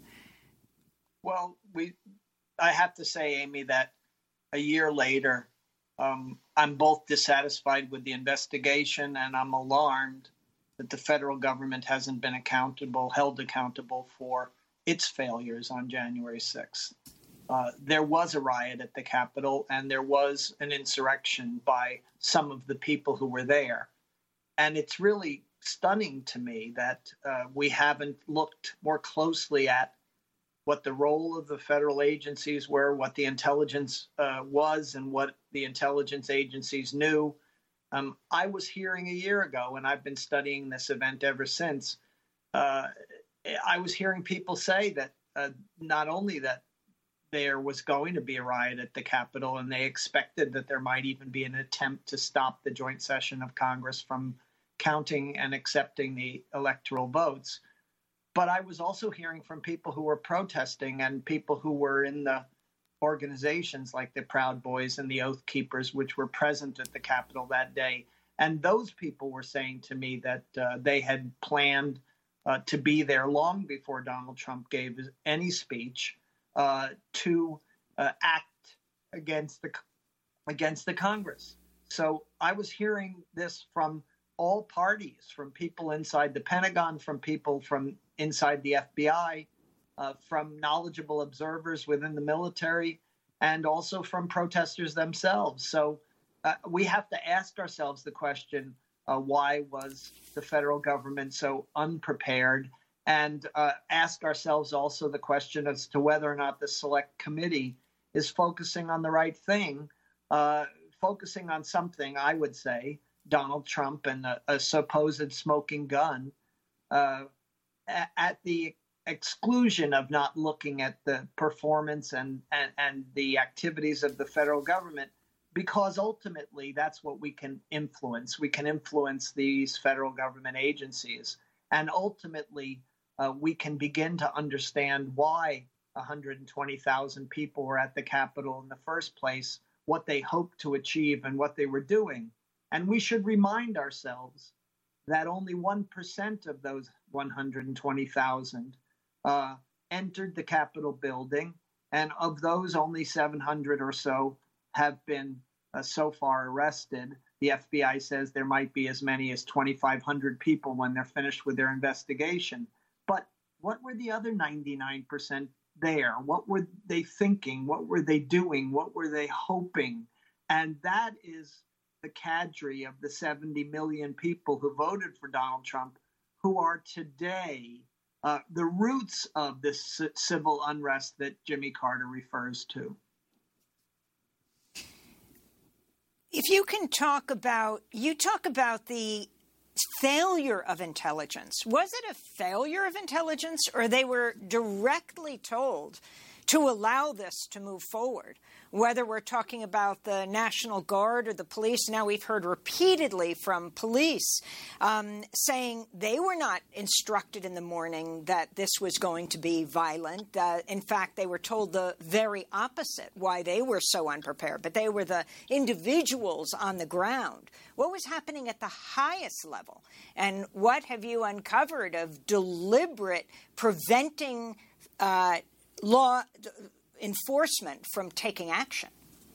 Well, we, I have to say, Amy, that a year later, um, I'm both dissatisfied with the investigation and I'm alarmed that the federal government hasn't been accountable, held accountable for its failures on January sixth. Uh, there was a riot at the Capitol and there was an insurrection by some of the people who were there. And it's really stunning to me that uh, we haven't looked more closely at what the role of the federal agencies were, what the intelligence uh, was, and what the intelligence agencies knew. Um, I was hearing a year ago, and I've been studying this event ever since, uh, I was hearing people say that uh, not only that there was going to be a riot at the Capitol, and they expected that there might even be an attempt to stop the joint session of Congress from counting and accepting the electoral votes. But I was also hearing from people who were protesting and people who were in the organizations like the Proud Boys and the Oath Keepers, which were present at the Capitol that day. And those people were saying to me that uh, they had planned uh, to be there long before Donald Trump gave any speech uh, to uh, act against the against the Congress. So I was hearing this from all parties, from people inside the Pentagon, from people from inside the F B I, uh, from knowledgeable observers within the military, and also from protesters themselves. So uh, we have to ask ourselves the question, uh, why was the federal government so unprepared? And uh, ask ourselves also the question as to whether or not the Select Committee is focusing on the right thing, uh, focusing on something, I would say, Donald Trump and a, a supposed smoking gun, uh, at, at the exclusion of not looking at the performance and, and, and the activities of the federal government because ultimately that's what we can influence. We can influence these federal government agencies. And ultimately, uh, we can begin to understand why one hundred twenty thousand people were at the Capitol in the first place, what they hoped to achieve and what they were doing. And we should remind ourselves that only one percent of those one hundred twenty thousand uh, entered the Capitol building. And of those, only seven hundred or so have been uh, so far arrested. The F B I says there might be as many as twenty-five hundred people when they're finished with their investigation. But what were the other ninety-nine percent there? What were they thinking? What were they doing? What were they hoping? And that is the cadre of the seventy million people who voted for Donald Trump, who are today uh, the roots of this c- civil unrest that Jimmy Carter refers to. If you can talk about, you talk about the failure of intelligence. Was it a failure of intelligence, or they were directly told to allow this to move forward? Whether we're talking about the National Guard or the police, now we've heard repeatedly from police um, saying they were not instructed in the morning that this was going to be violent. Uh, in fact, they were told the very opposite, why they were so unprepared. But they were the individuals on the ground. What was happening at the highest level? And what have you uncovered of deliberate preventing uh, law enforcement from taking action?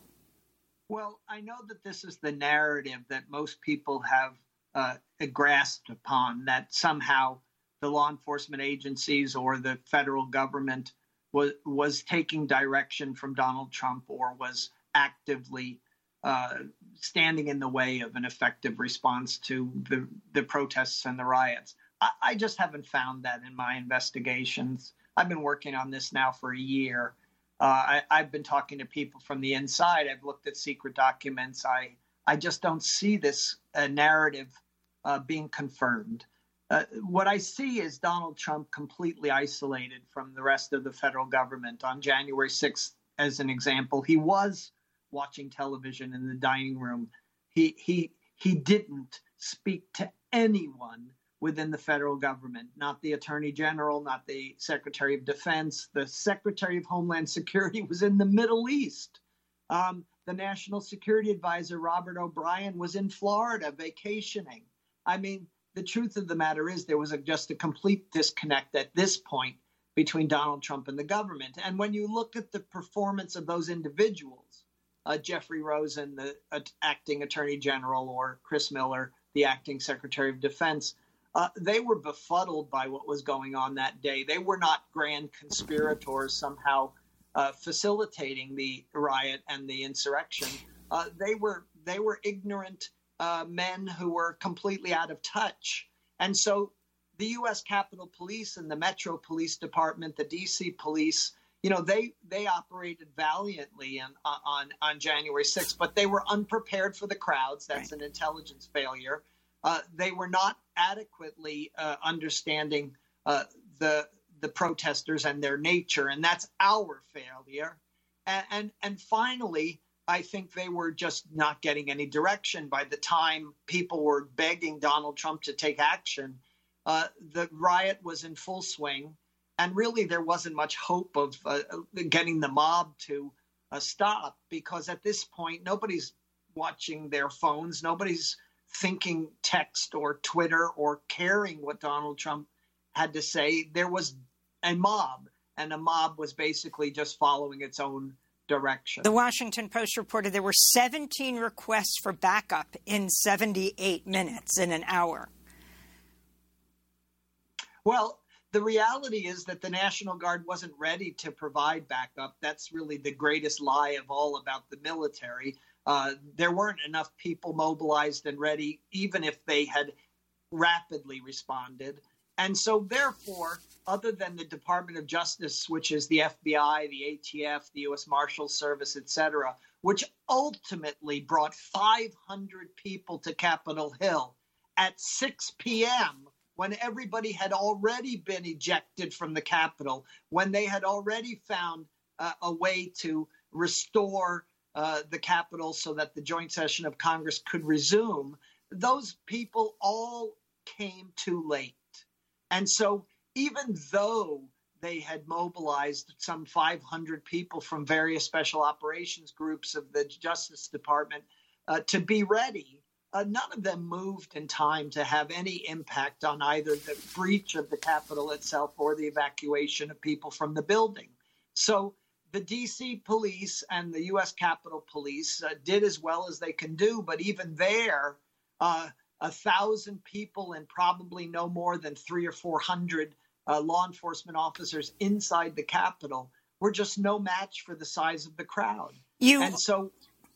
Well, I know that this is the narrative that most people have uh, grasped upon, that somehow the law enforcement agencies or the federal government was was taking direction from Donald Trump or was actively uh, standing in the way of an effective response to the, the protests and the riots. I, I just haven't found that in my investigations. I've been working on this now for a year. Uh, I, I've been talking to people from the inside. I've looked at secret documents. I, I just don't see this uh, narrative uh, being confirmed. Uh, what I see is Donald Trump completely isolated from the rest of the federal government. On January sixth, as an example, he was watching television in the dining room. He, he, he didn't speak to anyone within the federal government, not the Attorney General, not the Secretary of Defense. The Secretary of Homeland Security was in the Middle East. Um, the National Security Advisor, Robert O'Brien, was in Florida vacationing. I mean, the truth of the matter is there was a, just a complete disconnect at this point between Donald Trump and the government. And when you look at the performance of those individuals, uh, Jeffrey Rosen, the uh, acting Attorney General, or Chris Miller, the acting Secretary of Defense, Uh, they were befuddled by what was going on that day. They were not grand conspirators somehow uh, facilitating the riot and the insurrection. Uh, they were they were ignorant uh, men who were completely out of touch. And so the U S Capitol Police and the Metro Police Department, the D C Police, you know, they they operated valiantly on on, on January sixth, but they were unprepared for the crowds. That's right. An intelligence failure. Uh, they were not adequately uh, understanding uh, the the protesters and their nature, and that's our failure. And, and and finally, I think they were just not getting any direction. By the time people were begging Donald Trump to take action, uh, the riot was in full swing, and really there wasn't much hope of uh, getting the mob to uh, stop, because at this point nobody's watching their phones, nobody's thinking text or Twitter or caring what Donald Trump had to say. There was a mob, and a mob was basically just following its own direction. The Washington Post reported there were seventeen requests for backup in seventy-eight minutes, in an hour. Well, the reality is that the National Guard wasn't ready to provide backup. That's really the greatest lie of all about the military. Uh, there weren't enough people mobilized and ready, even if they had rapidly responded. And so, therefore, other than the Department of Justice, which is the F B I, the A T F, the U S Marshals Service, et cetera, which ultimately brought five hundred people to Capitol Hill at six p.m., when everybody had already been ejected from the Capitol, when they had already found uh, a way to restore uh, the Capitol so that the joint session of Congress could resume, those people all came too late. And so even though they had mobilized some five hundred people from various special operations groups of the Justice Department uh, to be ready, uh, none of them moved in time to have any impact on either the breach of the Capitol itself or the evacuation of people from the building. So the D C police and the U S Capitol Police uh, did as well as they can do, but even there, uh, a thousand people and probably no more than three or four hundred uh, law enforcement officers inside the Capitol were just no match for the size of the crowd. You, and so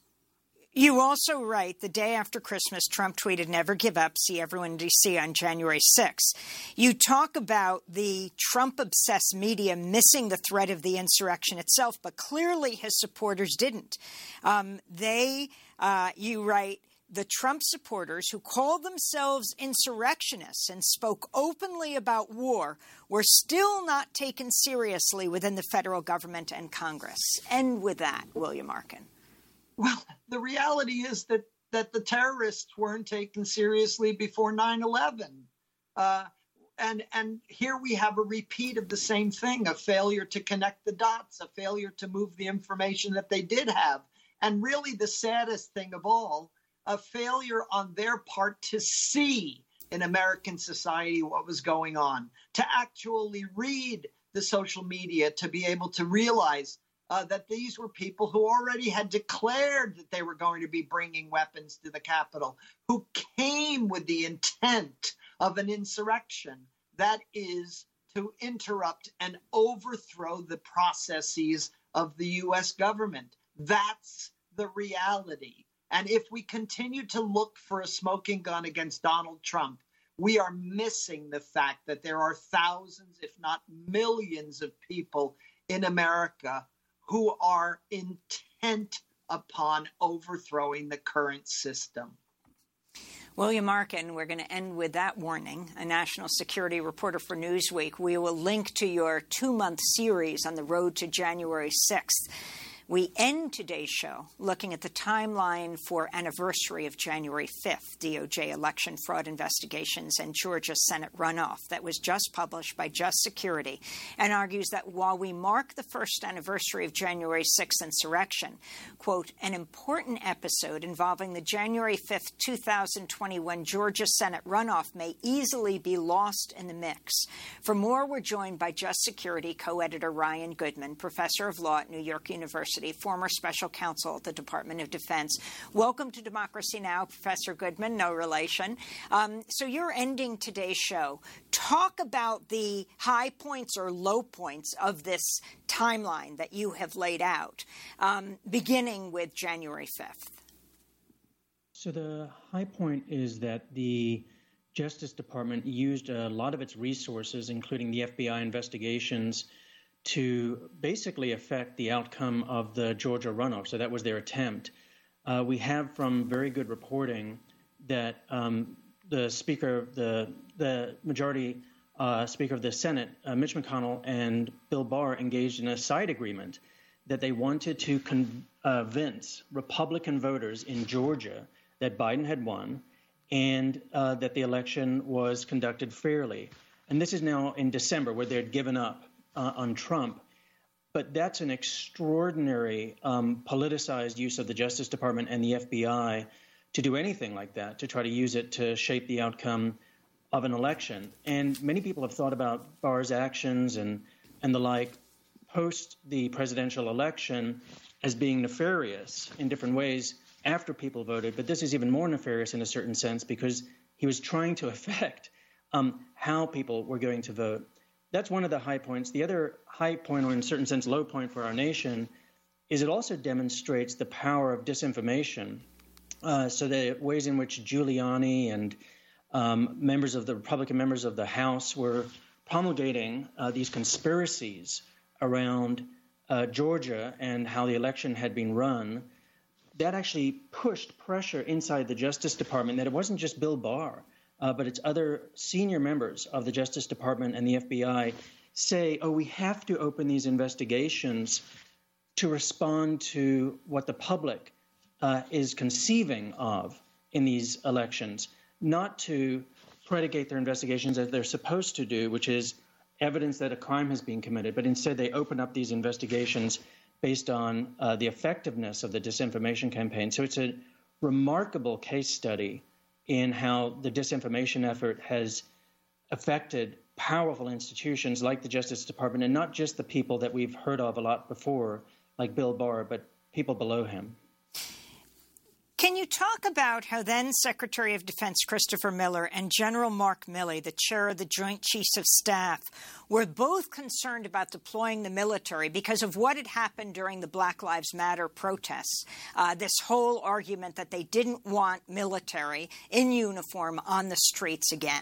you also write, the day after Christmas, Trump tweeted, "Never give up. See everyone in D C on January sixth. You talk about the Trump-obsessed media missing the threat of the insurrection itself, but clearly his supporters didn't. Um, they, uh, you write, the Trump supporters who called themselves insurrectionists and spoke openly about war were still not taken seriously within the federal government and Congress." End with that, William Arkin. Well, the reality is that, that the terrorists weren't taken seriously before nine eleven. Uh, and, and here we have a repeat of the same thing, a failure to connect the dots, a failure to move the information that they did have. And really the saddest thing of all, a failure on their part to see in American society what was going on, to actually read the social media, to be able to realize uh, that these were people who already had declared that they were going to be bringing weapons to the Capitol, who came with the intent of an insurrection, that is to interrupt and overthrow the processes of the U S government. That's the reality. And if we continue to look for a smoking gun against Donald Trump, we are missing the fact that there are thousands, if not millions, of people in America who are intent upon overthrowing the current system. William Arkin, we're going to end with that warning, a national security reporter for Newsweek. We will link to your two-month series on the road to January sixth. We end today's show looking at the timeline for anniversary of January fifth, D O J election fraud investigations and Georgia Senate runoff that was just published by Just Security, and argues that while we mark the first anniversary of January sixth insurrection, quote, an important episode involving the January fifth, two thousand twenty-one Georgia Senate runoff may easily be lost in the mix. For more, we're joined by Just Security co-editor Ryan Goodman, professor of law at New York University, former special counsel at the Department of Defense. Welcome to Democracy Now!, Professor Goodman, no relation. Um, so you're ending today's show. Talk about the high points or low points of this timeline that you have laid out, um, beginning with January fifth. So the high point is that the Justice Department used a lot of its resources, including the F B I investigations, to basically affect the outcome of the Georgia runoff. So that was their attempt. Uh, we have from very good reporting that um, the Speaker, the the majority uh, Speaker of the Senate, uh, Mitch McConnell, and Bill Barr engaged in a side agreement that they wanted to convince Republican voters in Georgia that Biden had won and uh, that the election was conducted fairly. And this is now in December, where they'd given up Uh, on Trump. But that's an extraordinary um, politicized use of the Justice Department and the F B I to do anything like that, to try to use it to shape the outcome of an election. And many people have thought about Barr's actions and, and the like post the presidential election as being nefarious in different ways after people voted. But this is even more nefarious in a certain sense because he was trying to affect um, how people were going to vote. That's one of the high points. The other high point, or in a certain sense low point for our nation, is it also demonstrates the power of disinformation. Uh, so the ways in which Giuliani and um, members of the Republican members of the House were promulgating uh, these conspiracies around uh, Georgia and how the election had been run, that actually pushed pressure inside the Justice Department that it wasn't just Bill Barr, Uh, but it's other senior members of the Justice Department and the F B I say, oh, we have to open these investigations to respond to what the public uh, is conceiving of in these elections, not to predicate their investigations as they're supposed to do, which is evidence that a crime has been committed, but instead they open up these investigations based on uh, the effectiveness of the disinformation campaign. So it's a remarkable case study in how the disinformation effort has affected powerful institutions like the Justice Department, and not just the people that we've heard of a lot before, like Bill Barr, but people below him. Can you talk about how then Secretary of Defense Christopher Miller and General Mark Milley, the chair of the Joint Chiefs of Staff, were both concerned about deploying the military because of what had happened during the Black Lives Matter protests? Uh, this whole argument that they didn't want military in uniform on the streets again.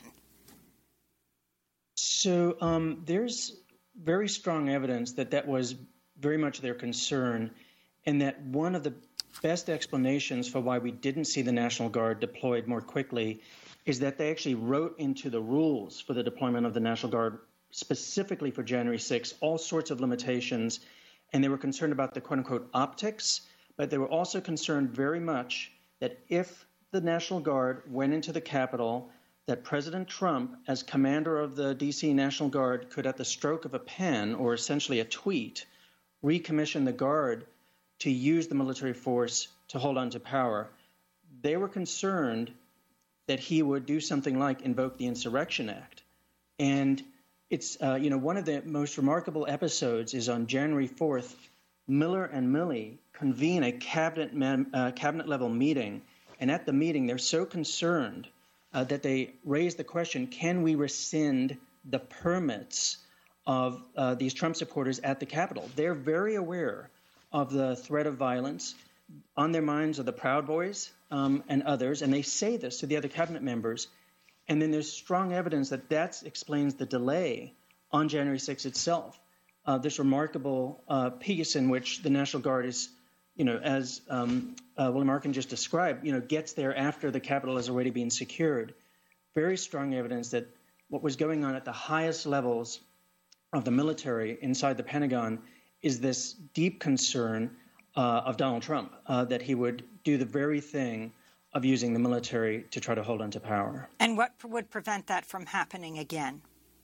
So um, there's very strong evidence that that was very much their concern, and that one of the best explanations for why we didn't see the National Guard deployed more quickly is that they actually wrote into the rules for the deployment of the National Guard, specifically for January sixth, all sorts of limitations, and they were concerned about the quote-unquote optics, but they were also concerned very much that if the National Guard went into the Capitol, that President Trump, as commander of the D C National Guard, could, at the stroke of a pen, or essentially a tweet, recommission the Guard to use the military force to hold on to power. They were concerned that he would do something like invoke the Insurrection Act. And it's, uh, you know, one of the most remarkable episodes is on January fourth, Miller and Milley convene a cabinet man, uh, cabinet level meeting. And at the meeting, they're so concerned uh, that they raise the question, can we rescind the permits of uh, these Trump supporters at the Capitol? They're very aware of the threat of violence. On their minds are the Proud Boys um, and others, and they say this to the other cabinet members. And then there's strong evidence that that explains the delay on January sixth itself. Uh, this remarkable uh, piece in which the National Guard is, you know, as um, uh, William Arkin just described, you know, gets there after the Capitol has already been secured. Very strong evidence that what was going on at the highest levels of the military inside the Pentagon is this deep concern uh, of Donald Trump, uh, that he would do the very thing of using the military to try to hold on to power. And what would prevent that from happening again?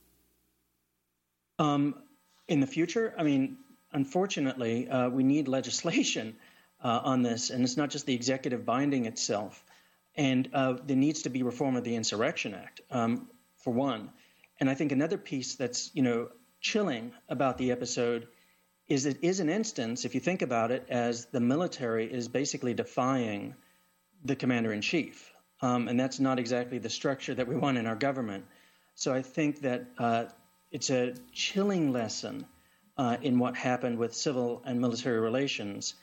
Um, in the future, I mean, unfortunately, uh, we need legislation uh, on this, and it's not just the executive binding itself. And uh, there needs to be reform of the Insurrection Act, um, for one. And I think another piece that's, you know, chilling about the episode is it is an instance, if you think about it, as the military is basically defying the commander-in-chief. Um, and that's not exactly the structure that we want in our government. So I think that uh, it's a chilling lesson uh, in what happened with civil and military relations.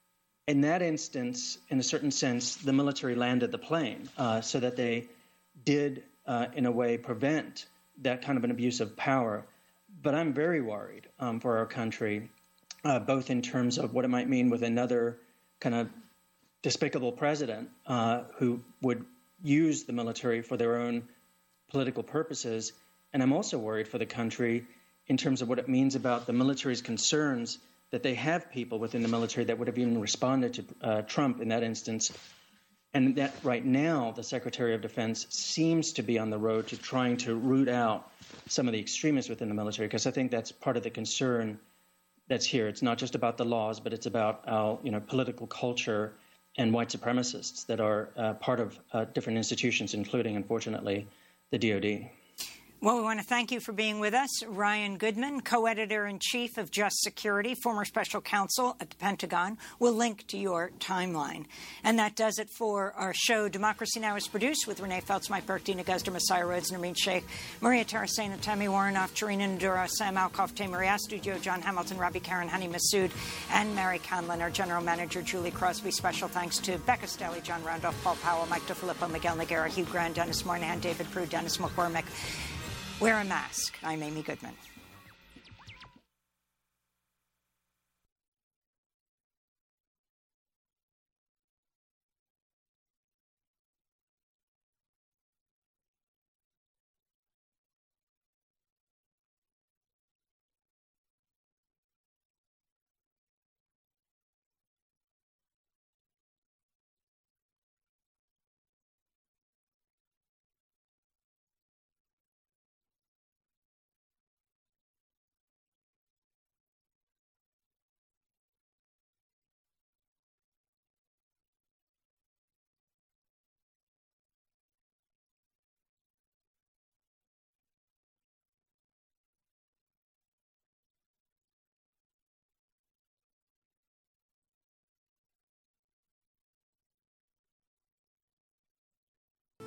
In that instance, in a certain sense, the military landed the plane uh, so that they did, uh, in a way, prevent that kind of an abuse of power. But I'm very worried um, for our country, uh, both in terms of what it might mean with another kind of despicable president uh, who would use the military for their own political purposes. And I'm also worried for the country in terms of what it means about the military's concerns that they have people within the military that would have even responded to uh, Trump in that instance. And that right now, the Secretary of Defense seems to be on the road to trying to root out some of the extremists within the military, because I think that's part of the concern that's here. It's not just about the laws, but it's about our, you know, political culture and white supremacists that are uh, part of uh, different institutions, including, unfortunately, the D O D. Well, we want to thank you for being with us. Ryan Goodman, co-editor-in-chief of Just Security, former special counsel at the Pentagon. We'll link to your timeline. And that does it for our show. Democracy Now! Is produced with Renee Feltz, Mike Burke, Dina Guzder, Messiah Rhodes, Nermeen Sheikh, Maria Tarasena, Tammy Warrenoff, Tarina Nadura, Sam Alkoff, Tamar Studio, John Hamilton, Robbie Karen, Hani Massoud, and Mary Conlin. Our general manager, Julie Crosby. Special thanks to Becca Stelly, John Randolph, Paul Powell, Mike DeFilippo, Miguel Noguera, Hugh Grant, Dennis Moynihan, David Prue, Dennis McCormick. Wear a mask. I'm Amy Goodman.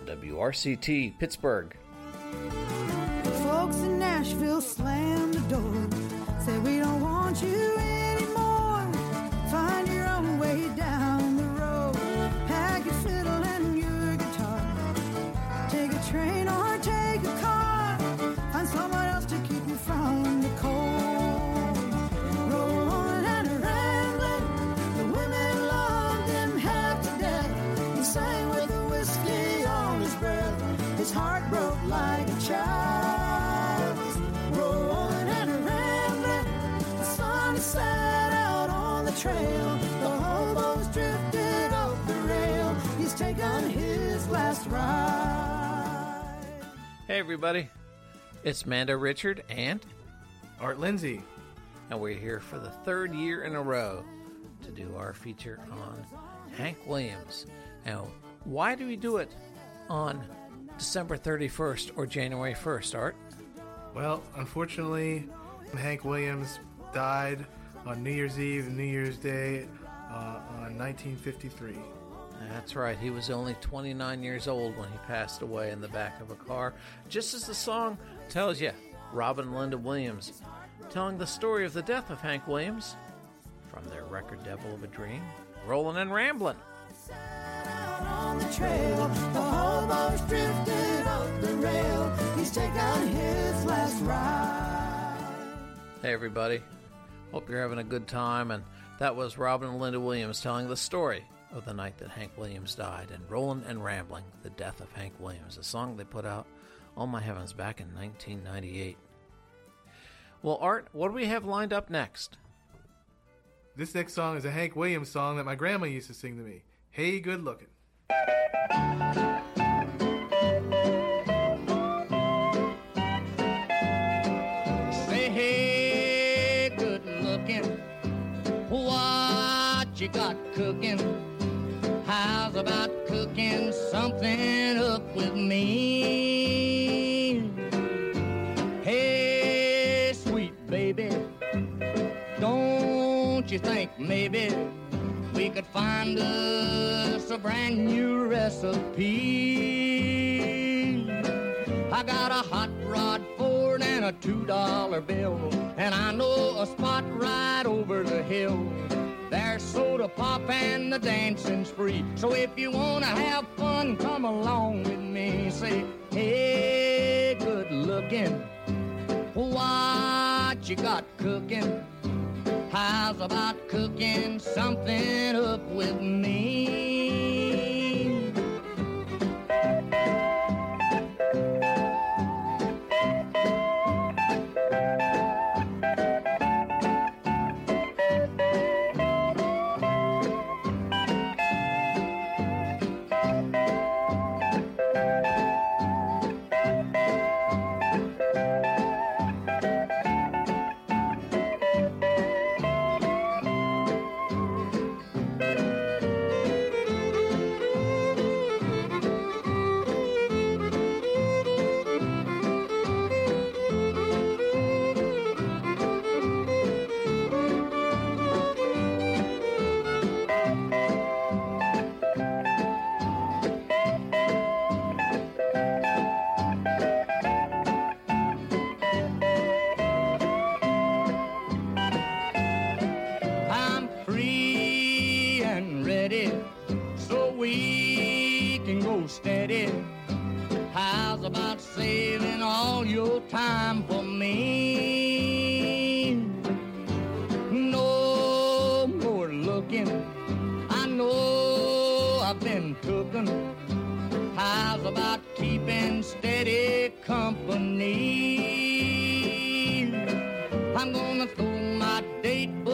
W R C T, Pittsburgh. Folks in Nashville slam the door, say we don't want you anymore. Find your own way down the road, pack your fiddle and your guitar. Take a train or take a car, find someone else to keep you from the cold. Rolling and rambling, the women loved him half to death. He sang with the whiskey on his breath, his heart broke like a child's. Rolling and rambling, the sun set out on the trail. The hobo's drifted off the rail. He's taken his last ride. Hey everybody, it's Mando Richard and Art Lindsay, and we're here for the third year in a row to do our feature on Hank Williams. Now, why do we do it on December thirty-first or January first, Art? Well, unfortunately, Hank Williams died on New Year's Eve and New Year's Day uh, on nineteen fifty-three. That's right. He was only twenty-nine years old when he passed away in the back of a car. Just as the song tells you, Robin and Linda Williams telling the story of the death of Hank Williams from their record Devil of a Dream, Rollin' and Ramblin'. On the trail, the hobo's drifted off the rail. He's taken his last ride. Hey everybody, hope you're having a good time. And that was Robin and Linda Williams telling the story of the night that Hank Williams died, and Rollin' and Rambling, the death of Hank Williams, a song they put out, oh my heavens, back in nineteen ninety-eight. Well, Art, what do we have lined up next? This next song is a Hank Williams song that my grandma used to sing to me. Hey, good looking. Say, hey, good looking, what you got cooking? How's about cooking something up with me? Hey, sweet baby, don't you think maybe we could find us a brand new recipe? I got a hot rod Ford and a two dollar bill, and I know a spot right over the hill. There's soda pop and the dancing's free. So if you wanna have fun, come along with me. Say, hey, good looking, what you got cooking? How's about cooking something up with me? How's about saving all your time for me? No more looking, I know I've been cooking. How's about keeping steady company? I'm gonna throw my date book